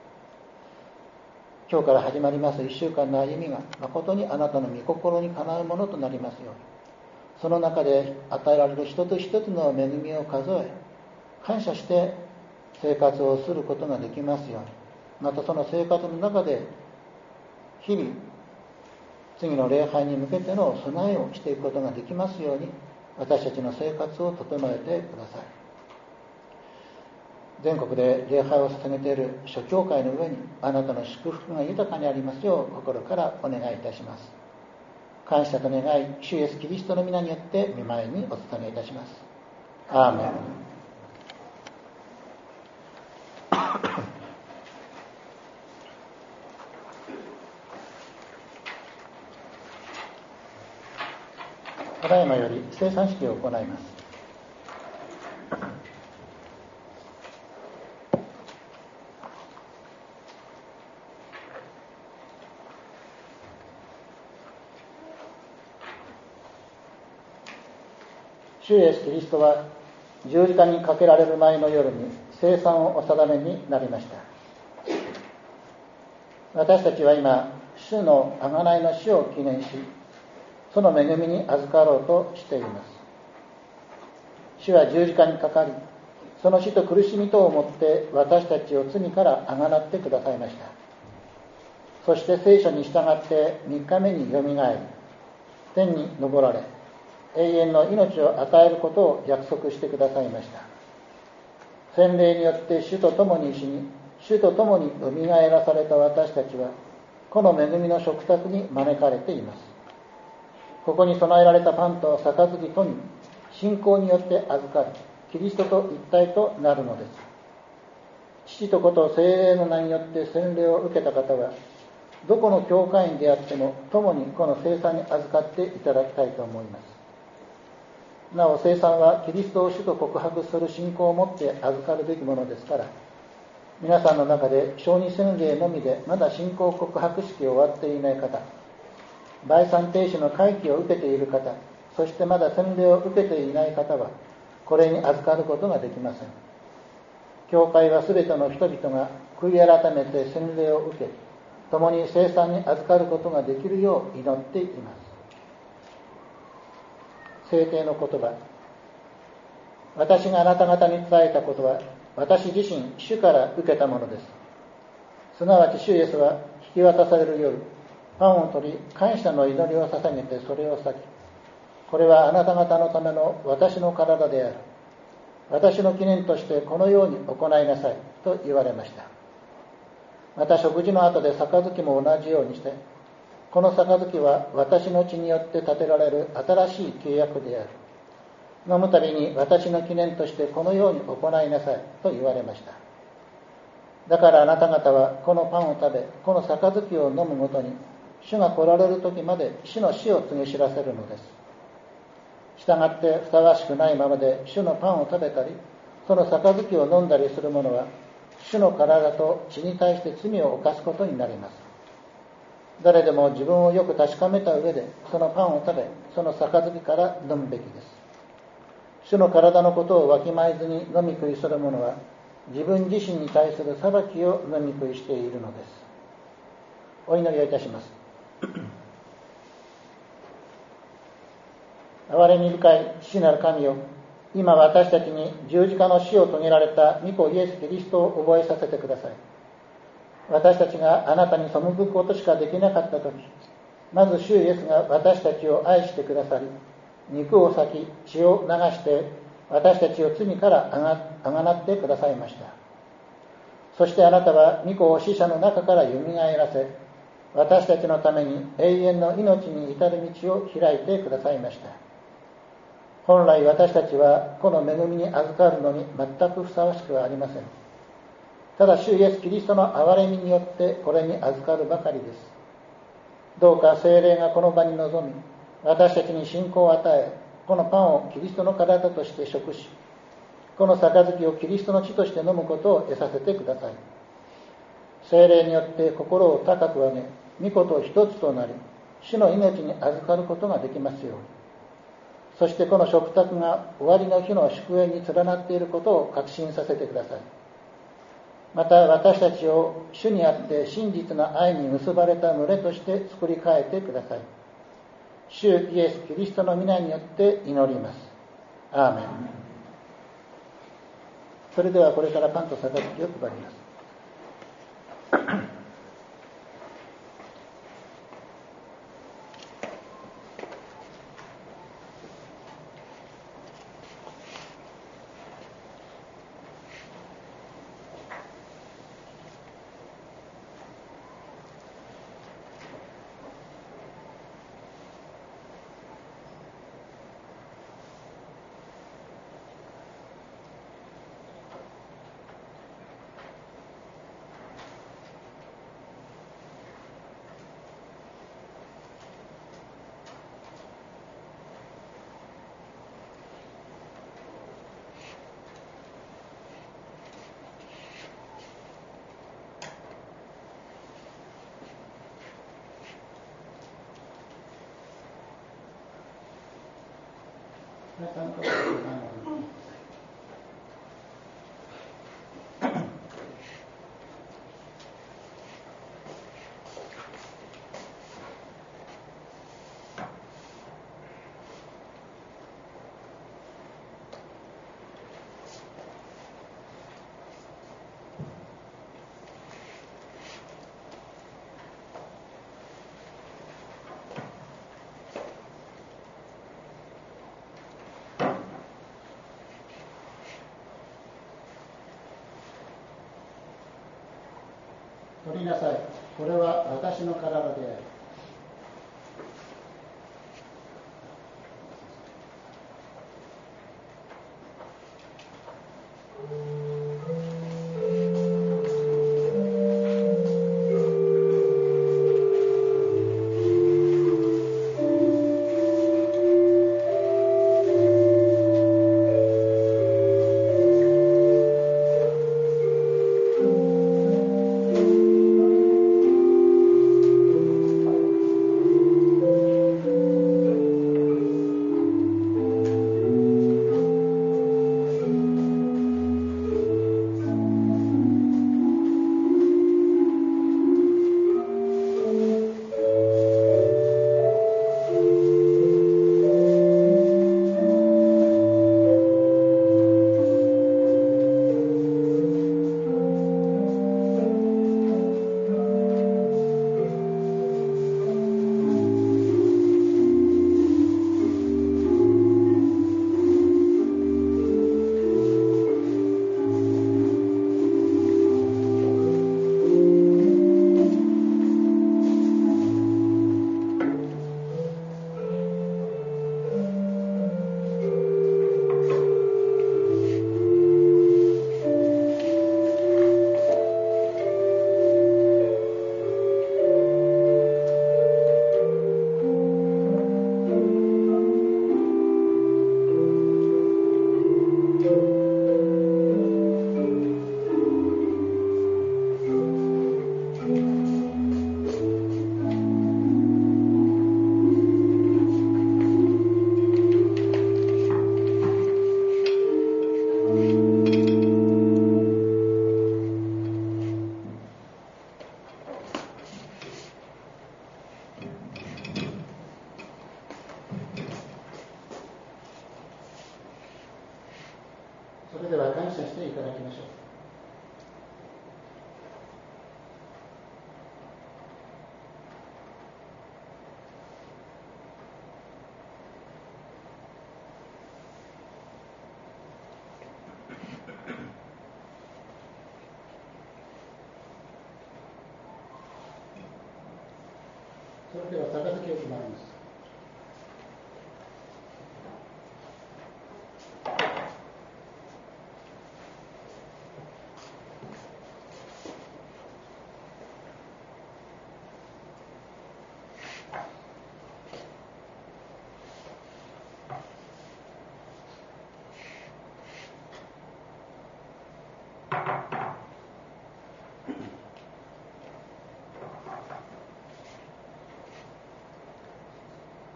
今日から始まります1週間の歩みが誠にあなたの御心にかなうものとなりますように、その中で与えられる一つ一つの恵みを数え感謝して生活をすることができますように、またその生活の中で日々次の礼拝に向けての備えをしていくことができますように、私たちの生活を整えてください。全国で礼拝を捧げている諸教会の上にあなたの祝福が豊かにありますよう心からお願いいたします。感謝と願い、主イエスキリストの皆によって御前にお捧げいたします。アーメン。ただいまより聖餐式を行います。主イエスキリストは十字架にかけられる前の夜に聖餐をお定めになりました。私たちは今、主の贖いの死を記念し、その恵みに預かろうとしています。主は十字架にかかり、その死と苦しみとをもって私たちを罪から贖ってくださいました。そして聖書に従って3日目によみがえり、天に昇られ、永遠の命を与えることを約束してくださいました。洗礼によって主と共に死に、主と共によみがえらされた私たちは、この恵みの食卓に招かれています。ここに備えられたパンと杯とに、信仰によって預かる、キリストと一体となるのです。父と子と聖霊の名によって洗礼を受けた方は、どこの教会員であっても、共にこの聖餐に預かっていただきたいと思います。なお聖餐はキリストを主と告白する信仰を持って預かるべきものですから、皆さんの中で小児洗礼のみでまだ信仰告白式を終わっていない方、売産停止の回帰を受けている方、そしてまだ洗礼を受けていない方はこれに預かることができません。教会はすべての人々が悔い改めて洗礼を受け、共に聖餐に預かることができるよう祈っています。聖典の言葉。私があなた方に伝えたことは、私自身主から受けたものです。すなわち主イエスは引き渡される夜、パンを取り感謝の祈りを捧げてそれを裂き、これはあなた方のための私の体である。私の記念としてこのように行いなさいと言われました。また食事の後で杯も同じようにして、この杯は私の血によって立てられる新しい契約である。飲むたびに私の記念としてこのように行いなさいと言われました。だからあなた方はこのパンを食べ、この杯を飲むごとに、主が来られる時まで主の死を告げ知らせるのです。したがってふさわしくないままで主のパンを食べたり、その杯を飲んだりする者は、主の体と血に対して罪を犯すことになります。誰でも自分をよく確かめた上でそのパンを食べ、その杯から飲むべきです。主の体のことをわきまえずに飲み食いする者は、自分自身に対する裁きを飲み食いしているのです。お祈りをいたします。憐れみ深い父なる神よ、今私たちに十字架の死を遂げられた御子イエス・キリストを覚えさせてください。私たちがあなたに背くことしかできなかったとき、まず主イエスが私たちを愛してくださり、肉を裂き血を流して私たちを罪からあがなってくださいました。そしてあなたは御子を死者の中からよみがえらせ、私たちのために永遠の命に至る道を開いてくださいました。本来私たちはこの恵みに預かるのに全くふさわしくはありません。ただ主イエスキリストの憐れみによってこれに預かるばかりです。どうか聖霊がこの場に臨み、 私たちに信仰を与え、このパンをキリストの体として食し、この杯をキリストの血として飲むことを得させてください。聖霊によって心を高く上げ、御子と一つとなり、主の命に預かることができますように。そしてこの食卓が終わりの日の祝宴に連なっていることを確信させてください。また私たちを主にあって真実な愛に結ばれた群れとして作り変えてください。主イエス・キリストの皆によって祈ります。アーメン。それではこれからパンと杯を配ります。皆さんと取りなさい。これは私の体である。それでは感謝していただきましょう。それでは杯を配ります。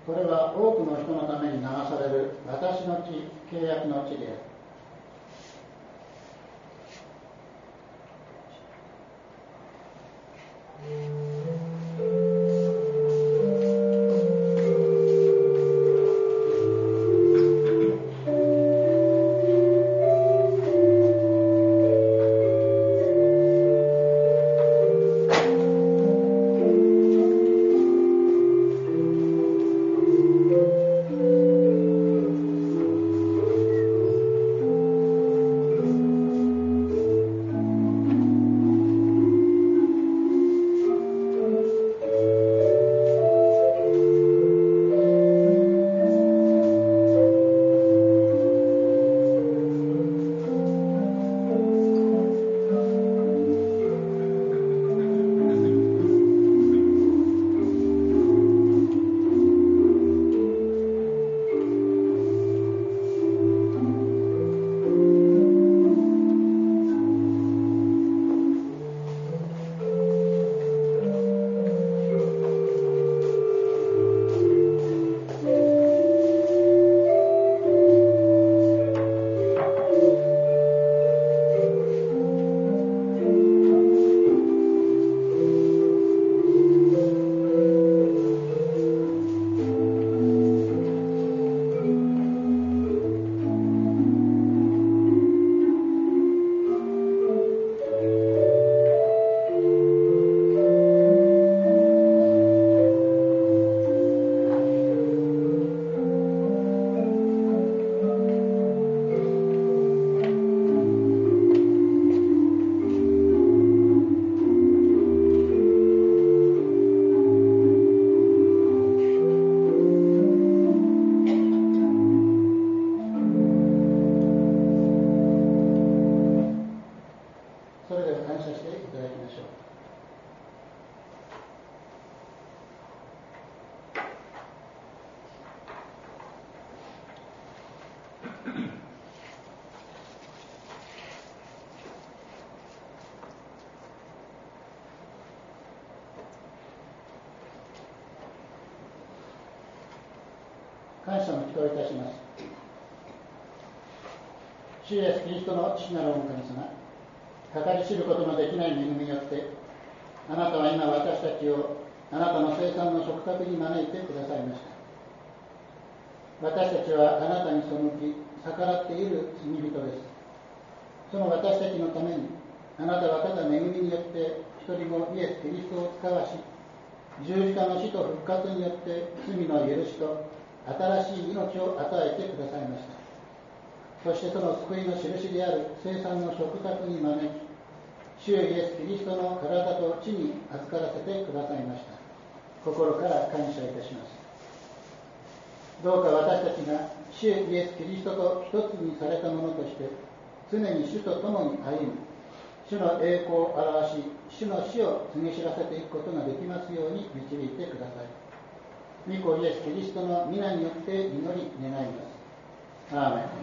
これは多くの人のために流される私の血、契約の血である。感謝の祈祷いたします。主イエスキリストの父なる御神様、計り知ることのできない恵みによって、あなたは今私たちをあなたの聖餐の食卓に招いてくださいました。私たちはあなたに背き逆らっている罪人です。その私たちのためにあなたはただ恵みによって一人子イエス・キリストを使わし、十字架の死と復活によって罪の許しと新しい命を与えてくださいました。そしてその救いの印である聖餐の食卓に招き、主イエス・キリストの体と血に預からせてくださいました。心から感謝いたします。どうか私たちが主イエス・キリストと一つにされたものとして常に主と共に歩み、主の栄光を表し、主の死を告げ知らせていくことができますように導いてください。御子イエス・キリストの皆によって祈り願います。アーメン。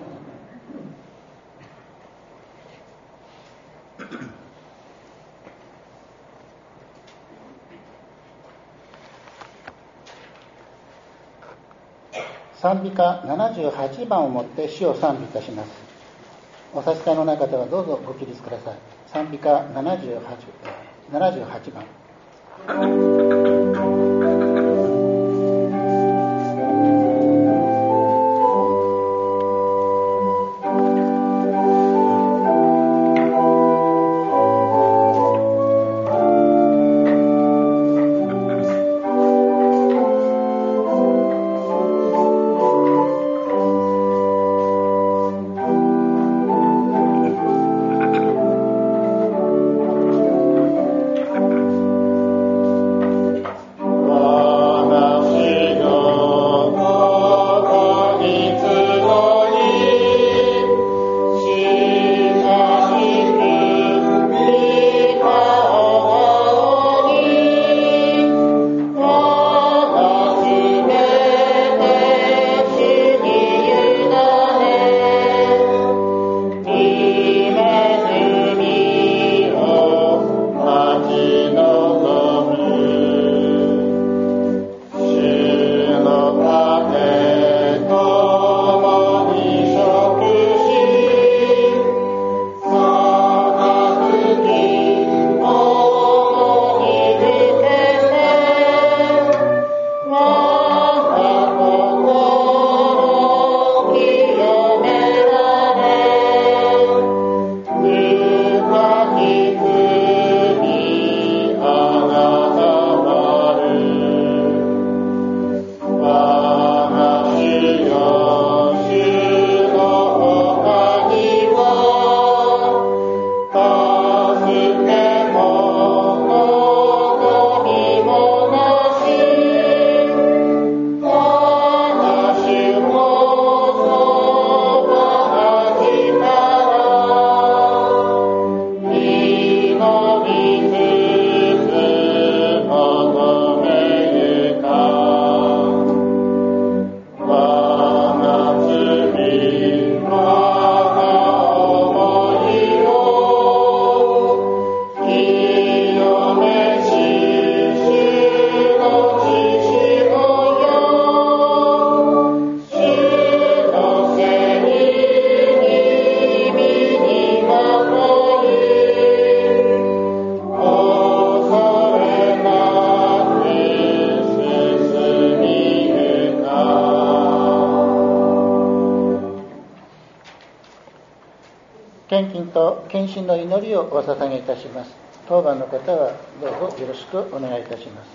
賛美歌78番をもって主を賛美いたします。お差し替えのない方はどうぞご起立ください。賛美歌78番。 「 献金と献身の祈りをお捧げいたします。当番の方はどうぞよろしくお願いいたします。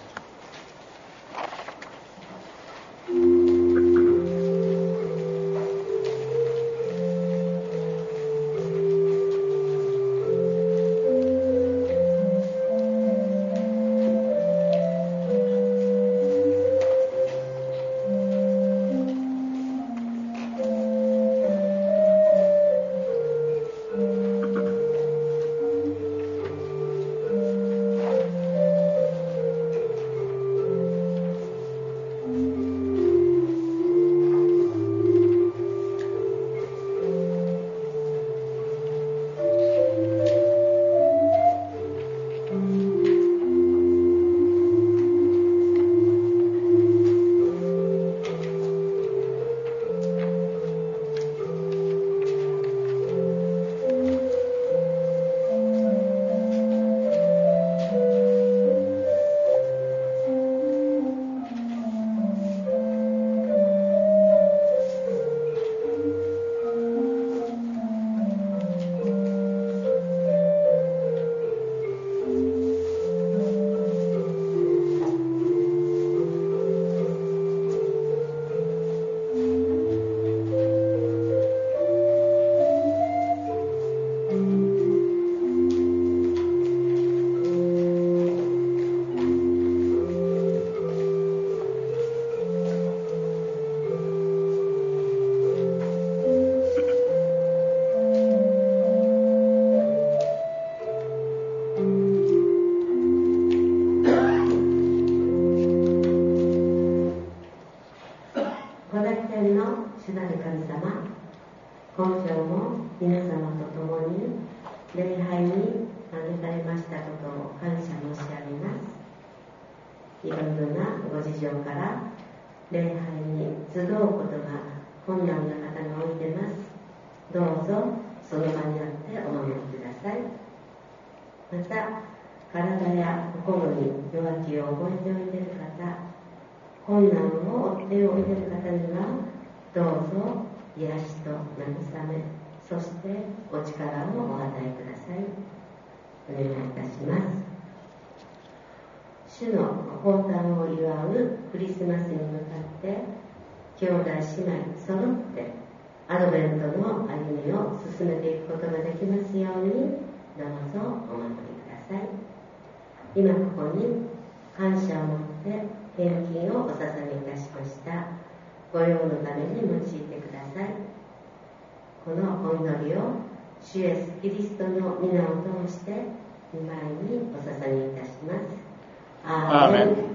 主の降誕を祝うクリスマスに向かって兄弟姉妹揃ってアドベントの歩みを進めていくことができますようにどうぞお守りください。今ここに感謝を持って献金をお捧げいたしました。ご用のために用いてください。このお祈りを主イエスキリストの皆を通して御前にお捧げいたします。アーメン。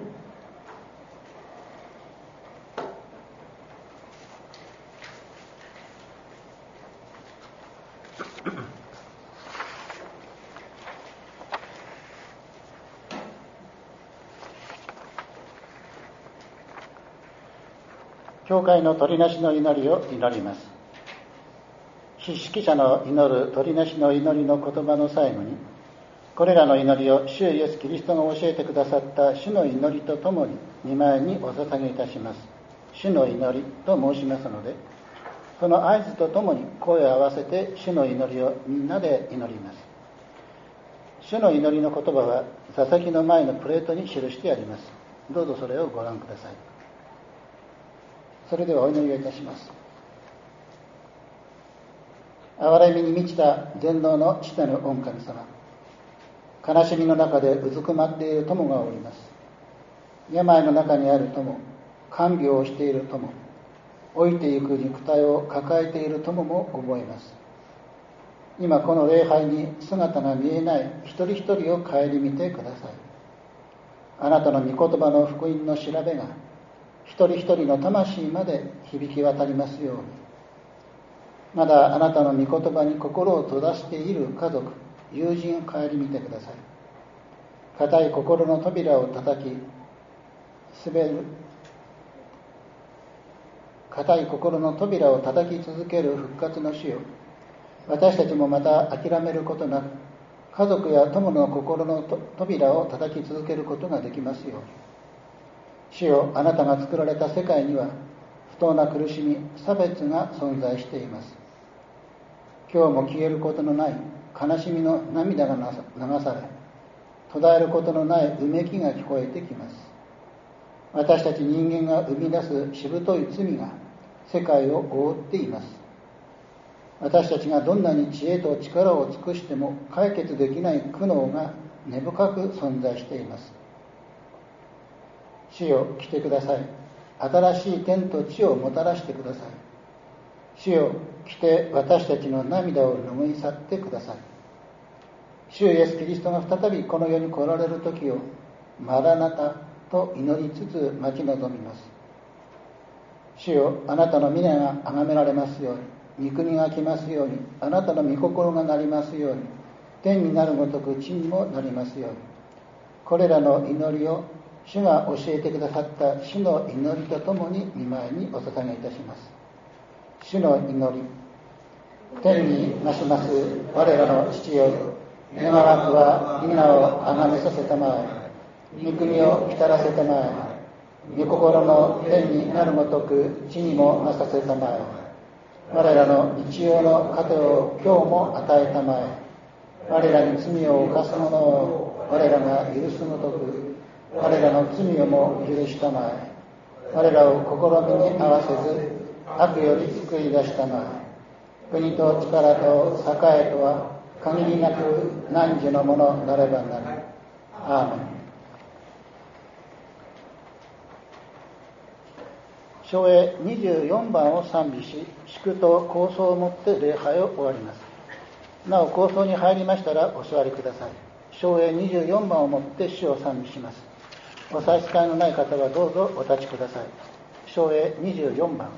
教会の取りなしの祈りを祈ります。筆識者の祈る取りなしの祈りの言葉の最後に、これらの祈りを主イエスキリストが教えてくださった主の祈りとともに御前にお捧げいたします。主の祈りと申しますので、その合図とともに声を合わせて主の祈りをみんなで祈ります。主の祈りの言葉は座席の前のプレートに記してあります。どうぞそれをご覧ください。それではお祈りをいたします。憐れみに満ちた全能の父なる御神様、悲しみの中でうずくまっている友がおります。病の中にある友、看病をしている友、老いてゆく肉体を抱えている友も覚えます。今この礼拝に姿が見えない一人一人を顧みてください。あなたの御言葉の福音の調べが一人一人の魂まで響き渡りますように。まだあなたの御言葉に心を閉ざしている家族、友人を顧みてください。固い心の扉を叩き固い心の扉を叩き続ける復活の主よ、私たちもまた諦めることなく、家族や友の心の扉を叩き続けることができますように。主よ、あなたが作られた世界には不当な苦しみ、差別が存在しています。 今日も消えることのない悲しみの涙が流され、途絶えることのないうめきが聞こえてきます。私たち人間が生み出すしぶとい罪が世界を覆っています。私たちがどんなに知恵と力を尽くしても解決できない苦悩が根深く存在しています。主よ、来てください。新しい天と地をもたらしてください。主よ、来て私たちの涙を拭い去ってください。主イエスキリストが再びこの世に来られる時をマラナタと祈りつつ待ち望みます。主よ、あなたの皆が崇められますように、御国が来ますように、あなたの御心がなりますように、天になるごとく地にもなりますように。これらの祈りを主が教えてくださった主の祈りとともに御前にお捧げいたします。主の祈り。天に増します我らの父よ、願わくは皆をあがめさせたまえ、御国を来たらせたまえ、御心の天になるごとく地にもなさせたまえ。我らの日曜の糧を今日も与えたまえ。我らに罪を犯す者を我らが許すごとく我らの罪をも許したまえ。我らを試みに合わせず悪より救い出したまえ。国と力と栄とは限りなく汝のものなればなる。アーメン。唱詠24番を賛美し、祝と構想をもって礼拝を終わります。なお構想に入りましたらお座りください。唱詠24番をもって主を賛美します。お差し支えのない方はどうぞお立ちください。唱詠24番。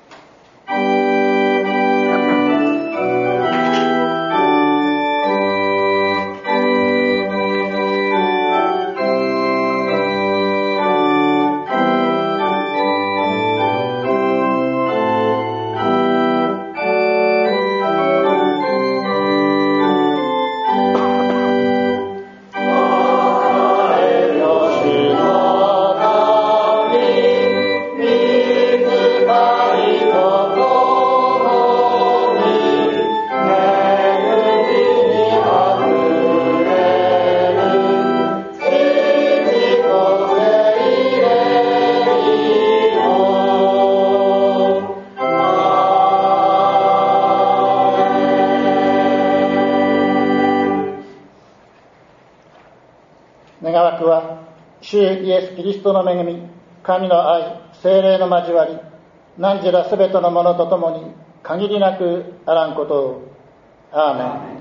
願わくは主イエスキリストの恵み、神の愛、聖霊の交わり、何時らすべてのものとともに限りなくあらんことを。アーメン。